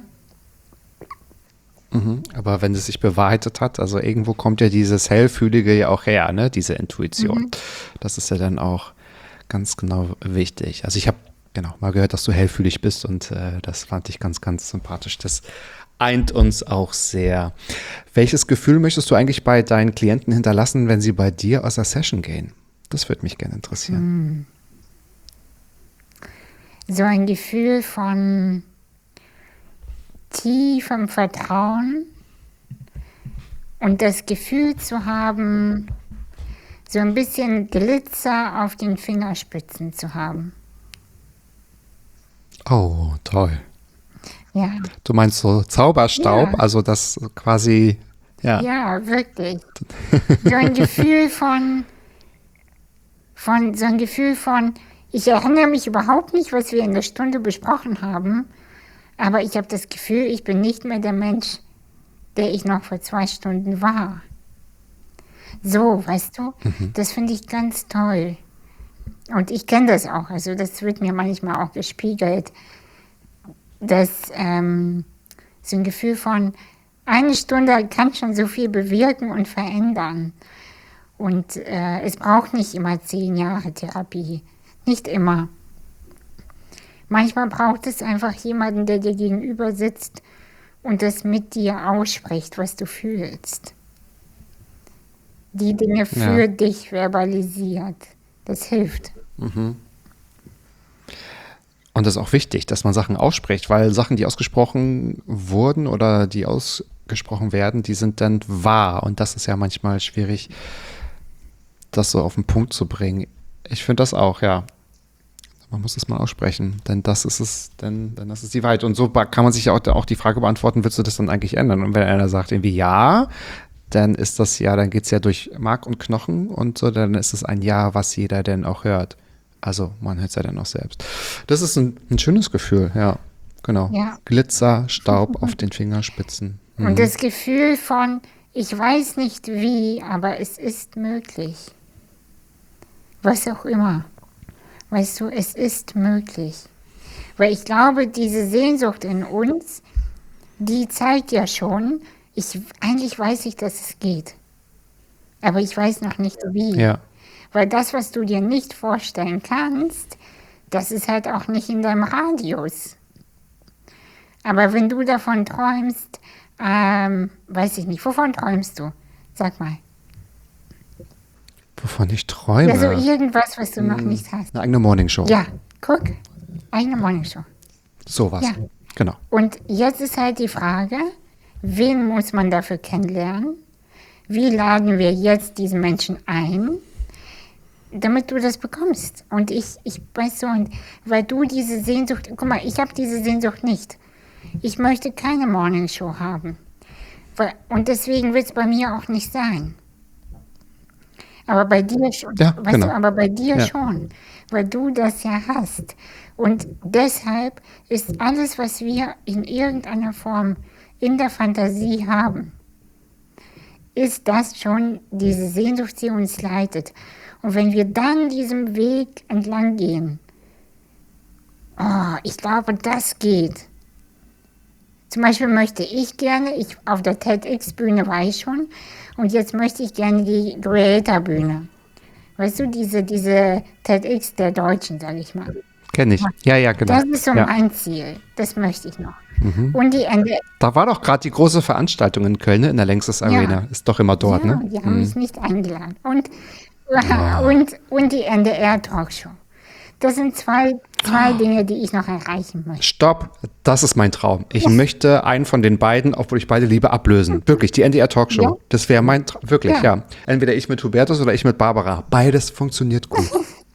Mhm. Aber wenn es sich bewahrheitet hat, also irgendwo kommt ja dieses Hellfühlige ja auch her, ne? Diese Intuition. Mhm. Das ist ja dann auch ganz genau wichtig. Also ich habe genau, mal gehört, dass du hellfühlig bist und äh, das fand ich ganz, ganz sympathisch. Das eint uns auch sehr. Welches Gefühl möchtest du eigentlich bei deinen Klienten hinterlassen, wenn sie bei dir aus der Session gehen? Das würde mich gerne interessieren. So ein Gefühl von tiefem Vertrauen und das Gefühl zu haben, so ein bisschen Glitzer auf den Fingerspitzen zu haben. Oh, toll. Ja, Du meinst so Zauberstaub, Ja. also das quasi, ja. ja, wirklich. So ein Gefühl von, von, so ein Gefühl von, ich erinnere mich überhaupt nicht, was wir in der Stunde besprochen haben, aber ich habe das Gefühl, ich bin nicht mehr der Mensch, der ich noch vor zwei Stunden war. So, weißt du, das finde ich ganz toll. Und ich kenne das auch, also das wird mir manchmal auch gespiegelt, dass ähm, so ein Gefühl von, eine Stunde kann schon so viel bewirken und verändern. Und äh, es braucht nicht immer zehn Jahre Therapie, nicht immer. Manchmal braucht es einfach jemanden, der dir gegenüber sitzt und das mit dir ausspricht, was du fühlst. Die Dinge für Ja. dich verbalisiert. Das hilft. Und das ist auch wichtig, dass man Sachen ausspricht, weil Sachen, die ausgesprochen wurden oder die ausgesprochen werden, die sind dann wahr. Und das ist ja manchmal schwierig, das so auf den Punkt zu bringen. Ich finde das auch, ja. Man muss es mal aussprechen, denn das ist es, denn, denn das ist die Wahrheit. Und so ba- kann man sich ja auch, auch die Frage beantworten, willst du das dann eigentlich ändern? Und wenn einer sagt irgendwie ja, dann ist das ja, dann geht es ja durch Mark und Knochen und so, dann ist es ein Ja, was jeder denn auch hört. Also man hört es ja dann auch selbst. Das ist ein, ein schönes Gefühl, ja, genau. Ja. Glitzer, Staub auf den Fingerspitzen. Mhm. Und das Gefühl von, ich weiß nicht wie, aber es ist möglich. Was auch immer. Weißt du, es ist möglich. Weil ich glaube, diese Sehnsucht in uns, die zeigt ja schon, ich, eigentlich weiß ich, dass es geht. Aber ich weiß noch nicht wie. Ja, Weil das, was du dir nicht vorstellen kannst, das ist halt auch nicht in deinem Radius. Aber wenn du davon träumst, ähm, weiß ich nicht, wovon träumst du? Sag mal. wovon ich träume. Ja, so irgendwas, was du noch nicht hast. Eine eigene Morningshow. Ja, guck, eigene Morningshow. Sowas. Ja. Genau. Und jetzt ist halt die Frage, wen muss man dafür kennenlernen? Wie laden wir jetzt diesen Menschen ein, damit du das bekommst? Und ich, ich weiß so, und weil du diese Sehnsucht, guck mal, ich habe diese Sehnsucht nicht. Ich möchte keine Morningshow haben. Weil- Und deswegen wird es bei mir auch nicht sein. Aber bei dir schon, Ja, weißt genau. du, aber bei dir Ja. schon, weil du das ja hast. Und deshalb ist alles, was wir in irgendeiner Form in der Fantasie haben, ist das schon diese Sehnsucht, die uns leitet. Und wenn wir dann diesem Weg entlang gehen, oh, ich glaube, das geht. Zum Beispiel möchte ich gerne, ich auf der TEDx-Bühne war ich schon, und jetzt möchte ich gerne die Creator-Bühne. Weißt du, diese, diese TEDx der Deutschen, sage ich mal. Kenne ich. Ja, ja, genau. Das ist so ja. mein Ziel. Das möchte ich noch. Und die Ende. Da war doch gerade die große Veranstaltung in Köln, ne, in der Längstes Arena. Ist doch immer dort, ja, ne? die haben mich nicht eingeladen. Und, und, und die N D R-Talkshow. Das sind zwei, zwei Dinge, die ich noch erreichen möchte. Stopp, das ist mein Traum. Ich möchte einen von den beiden, obwohl ich beide liebe, ablösen. Wirklich, die N D R-Talkshow. Ja. Das wäre mein Traum. Wirklich, ja. Ja. Entweder ich mit Hubertus oder ich mit Barbara. Beides funktioniert gut.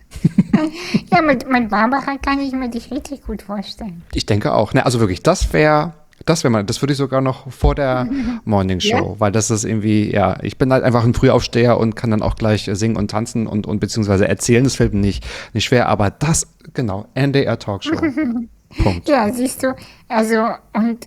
Ja, mit, mit Barbara kann ich mir dich richtig gut vorstellen. Ich denke auch. Ne, also wirklich, das wäre, das wäre mal, das würde ich sogar noch vor der Morning Show, weil das ist irgendwie, ja, ich bin halt einfach ein Frühaufsteher und kann dann auch gleich äh, singen und tanzen und, und beziehungsweise erzählen. Das fällt mir nicht, nicht schwer, aber das, genau, N D R Talkshow. Punkt. Ja, siehst du, also und,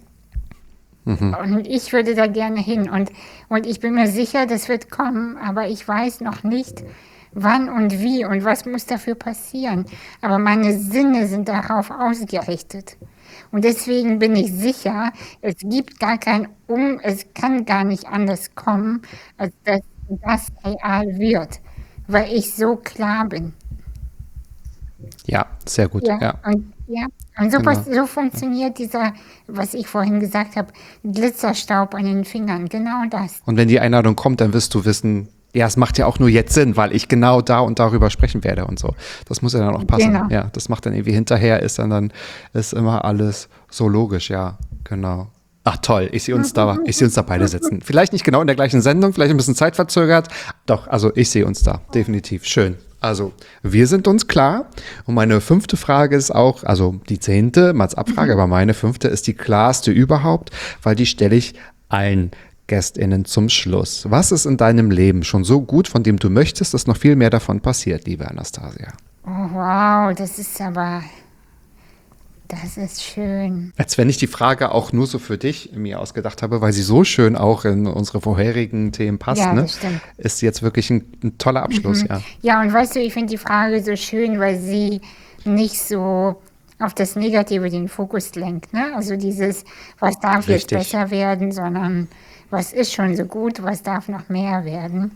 und ich würde da gerne hin und, und ich bin mir sicher, das wird kommen, aber ich weiß noch nicht, wann und wie und was muss dafür passieren. Aber meine Sinne sind darauf ausgerichtet. Und deswegen bin ich sicher, es gibt gar kein Um, es kann gar nicht anders kommen, als dass das real wird, weil ich so klar bin. Ja, sehr gut, Ja, ja. und, ja. und so, Genau. was, so funktioniert dieser, was ich vorhin gesagt habe, Glitzerstaub an den Fingern. Genau das. Und wenn die Einladung kommt, dann wirst du wissen, ja, es macht ja auch nur jetzt Sinn, weil ich genau da und darüber sprechen werde und so. Das muss ja dann auch passen. Genau. Ja, das macht dann irgendwie hinterher, ist dann, dann ist immer alles so logisch, ja, genau. Ach toll, ich sehe uns da, ich sehe uns da beide sitzen. Vielleicht nicht genau in der gleichen Sendung, vielleicht ein bisschen zeitverzögert. Doch, also ich sehe uns da, definitiv. Schön. Also, wir sind uns klar. Und meine fünfte Frage ist auch, also die zehnte, Mats Abfrage, aber meine fünfte ist die klarste überhaupt, weil die stelle ich allen GästInnen zum Schluss. Was ist in deinem Leben schon so gut, von dem du möchtest, dass noch viel mehr davon passiert, liebe Anastasia? Oh, wow, das ist aber, das ist schön. Als wenn ich die Frage auch nur so für dich mir ausgedacht habe, weil sie so schön auch in unsere vorherigen Themen passt, Ja, ne? das stimmt. Ist jetzt wirklich ein, ein toller Abschluss, ja. Ja, und weißt du, ich finde die Frage so schön, weil sie nicht so auf das Negative den Fokus lenkt, ne? Also dieses, was darf jetzt Richtig. besser werden, sondern was ist schon so gut, was darf noch mehr werden.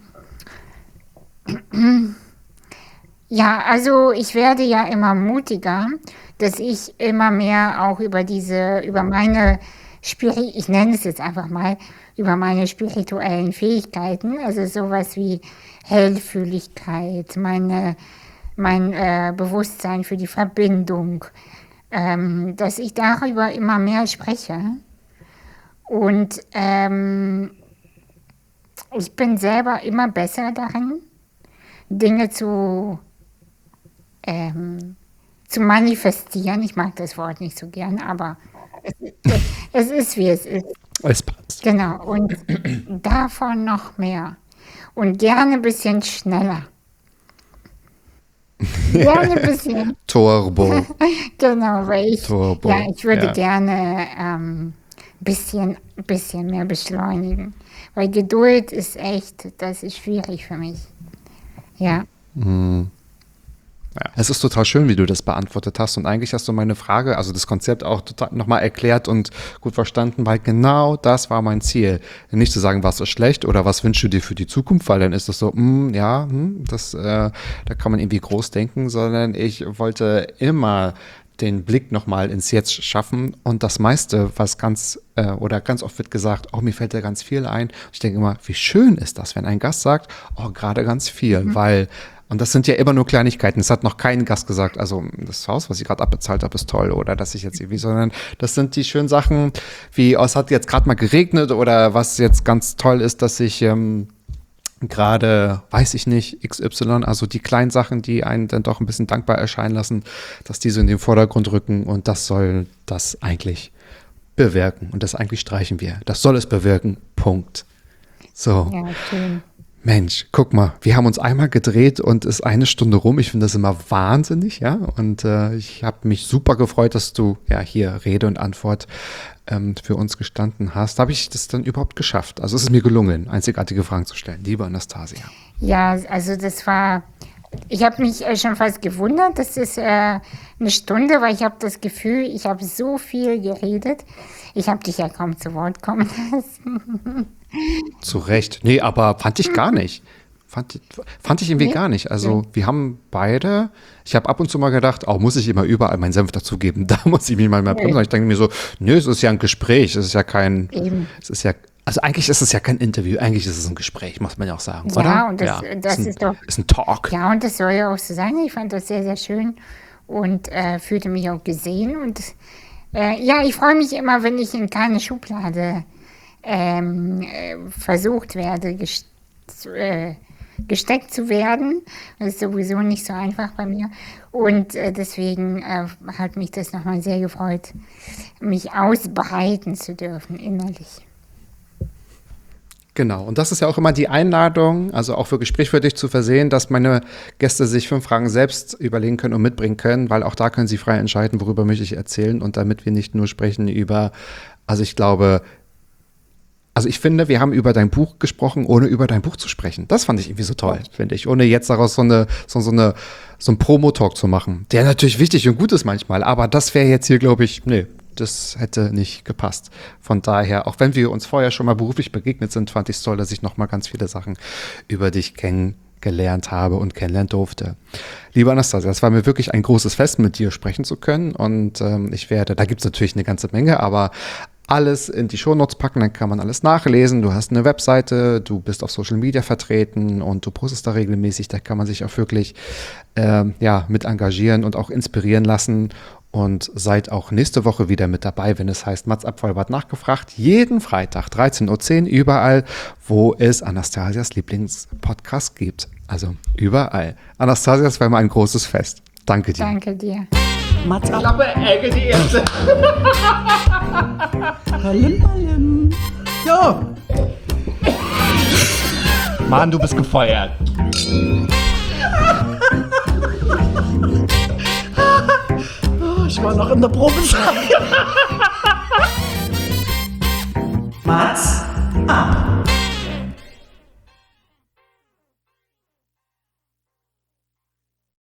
Ja, also ich werde ja immer mutiger, dass ich immer mehr auch über diese, über meine Spiri ich nenne es jetzt einfach mal, über meine spirituellen Fähigkeiten, also sowas wie Hellfühligkeit, meine, mein äh, Bewusstsein für die Verbindung, ähm, dass ich darüber immer mehr spreche. Und ähm, ich bin selber immer besser darin, Dinge zu, ähm, zu manifestieren. Ich mag das Wort nicht so gern, aber es, es, es ist, wie es ist. Es passt. Genau, und davon noch mehr. Und gerne ein bisschen schneller. Gerne ein bisschen, Turbo. genau, weil ich, Turbo, ja, ich würde ja. gerne ein ähm, bisschen, bisschen mehr beschleunigen. Weil Geduld ist echt, das ist schwierig für mich. Ja. Ja. Es ist total schön, wie du das beantwortet hast. Und eigentlich hast du meine Frage, also das Konzept auch total nochmal erklärt und gut verstanden, weil genau das war mein Ziel. Nicht zu sagen, was ist schlecht oder was wünschst du dir für die Zukunft, weil dann ist das so, mm, ja, hm, das, äh, da kann man irgendwie groß denken, sondern ich wollte immer den Blick nochmal ins Jetzt schaffen und das meiste, was ganz äh, oder ganz oft wird gesagt, oh, mir fällt da ganz viel ein. Ich denke immer, wie schön ist das, wenn ein Gast sagt, oh, gerade ganz viel, mhm. weil und das sind ja immer nur Kleinigkeiten. Es hat noch kein Gast gesagt, also das Haus, was ich gerade abbezahlt habe, ist toll oder dass ich jetzt irgendwie, sondern das sind die schönen Sachen, wie oh, es hat jetzt gerade mal geregnet oder was jetzt ganz toll ist, dass ich ähm, gerade, weiß ich nicht, X Y, also die kleinen Sachen, die einen dann doch ein bisschen dankbar erscheinen lassen, dass die so in den Vordergrund rücken und das soll das eigentlich bewirken und das eigentlich streichen wir. Das soll es bewirken, Punkt. So. Ja, schön. Mensch, guck mal, wir haben uns einmal gedreht und ist eine Stunde rum. Ich finde das immer wahnsinnig, ja. Und äh, ich habe mich super gefreut, dass du ja hier Rede und Antwort ähm, für uns gestanden hast. Habe ich das dann überhaupt geschafft? Also es ist mir gelungen, einzigartige Fragen zu stellen. Liebe Anastasia. Ja, also das war, ich habe mich äh, schon fast gewundert, das ist äh, eine Stunde, weil ich habe das Gefühl, ich habe so viel geredet. Ich habe dich ja kaum zu Wort kommen lassen. Zu Recht. Nee, aber fand ich gar nicht. Fand, fand ich irgendwie Nee? gar nicht. Also wir haben beide, ich habe ab und zu mal gedacht, oh, muss ich immer überall meinen Senf dazugeben? Da muss ich mich mal mal Nee. bremsen. Ich denke mir so, nö, es ist ja ein Gespräch, es ist ja kein, Eben. es ist ja, also eigentlich ist es ja kein Interview, eigentlich ist es ein Gespräch, muss man ja auch sagen, Ja, oder? und das- das ist, ein, ist doch- ist ein Talk. Ja, und das soll ja auch so sein. Ich fand das sehr, sehr schön und äh, fühlte mich auch gesehen. Und äh, ja, ich freue mich immer, wenn ich in keine Schublade ähm, äh, versucht werde, gest äh, gesteckt zu werden. Das ist sowieso nicht so einfach bei mir. Und äh, deswegen äh, hat mich das nochmal sehr gefreut, mich ausbreiten zu dürfen innerlich. Genau, und das ist ja auch immer die Einladung, also auch für Gespräch für dich zu versehen, dass meine Gäste sich fünf Fragen selbst überlegen können und mitbringen können, weil auch da können sie frei entscheiden, worüber möchte ich erzählen und damit wir nicht nur sprechen über, also ich glaube, also ich finde, wir haben über dein Buch gesprochen, ohne über dein Buch zu sprechen. Das fand ich irgendwie so toll, finde ich, ohne jetzt daraus so eine, so, so eine, so ein Promo-Talk zu machen, der natürlich wichtig und gut ist manchmal, aber das wäre jetzt hier, glaube ich, nee, das hätte nicht gepasst. Von daher, auch wenn wir uns vorher schon mal beruflich begegnet sind, fand ich es toll, dass ich noch mal ganz viele Sachen über dich kennengelernt kennengelernt habe und kennenlernen durfte. Liebe Anastasia, es war mir wirklich ein großes Fest, mit dir sprechen zu können und ähm, ich werde, da gibt es natürlich eine ganze Menge, aber alles in die Shownotes packen, dann kann man alles nachlesen. Du hast eine Webseite, du bist auf Social Media vertreten und du postest da regelmäßig, da kann man sich auch wirklich ähm, ja, mit engagieren und auch inspirieren lassen. Und seid auch nächste Woche wieder mit dabei, wenn es heißt Mats ab Vollbart nachgefragt. Jeden Freitag, dreizehn Uhr zehn, überall, wo es Anastasias Lieblingspodcast gibt. Also überall. Anastasia, es war immer ein großes Fest. Danke dir. Danke dir. Mats ab. Klappe, Ecke, die erste. Ballim, ballim. So. Mann, du bist gefeuert. Oh, ich war noch in der Probezeit. Mats ab.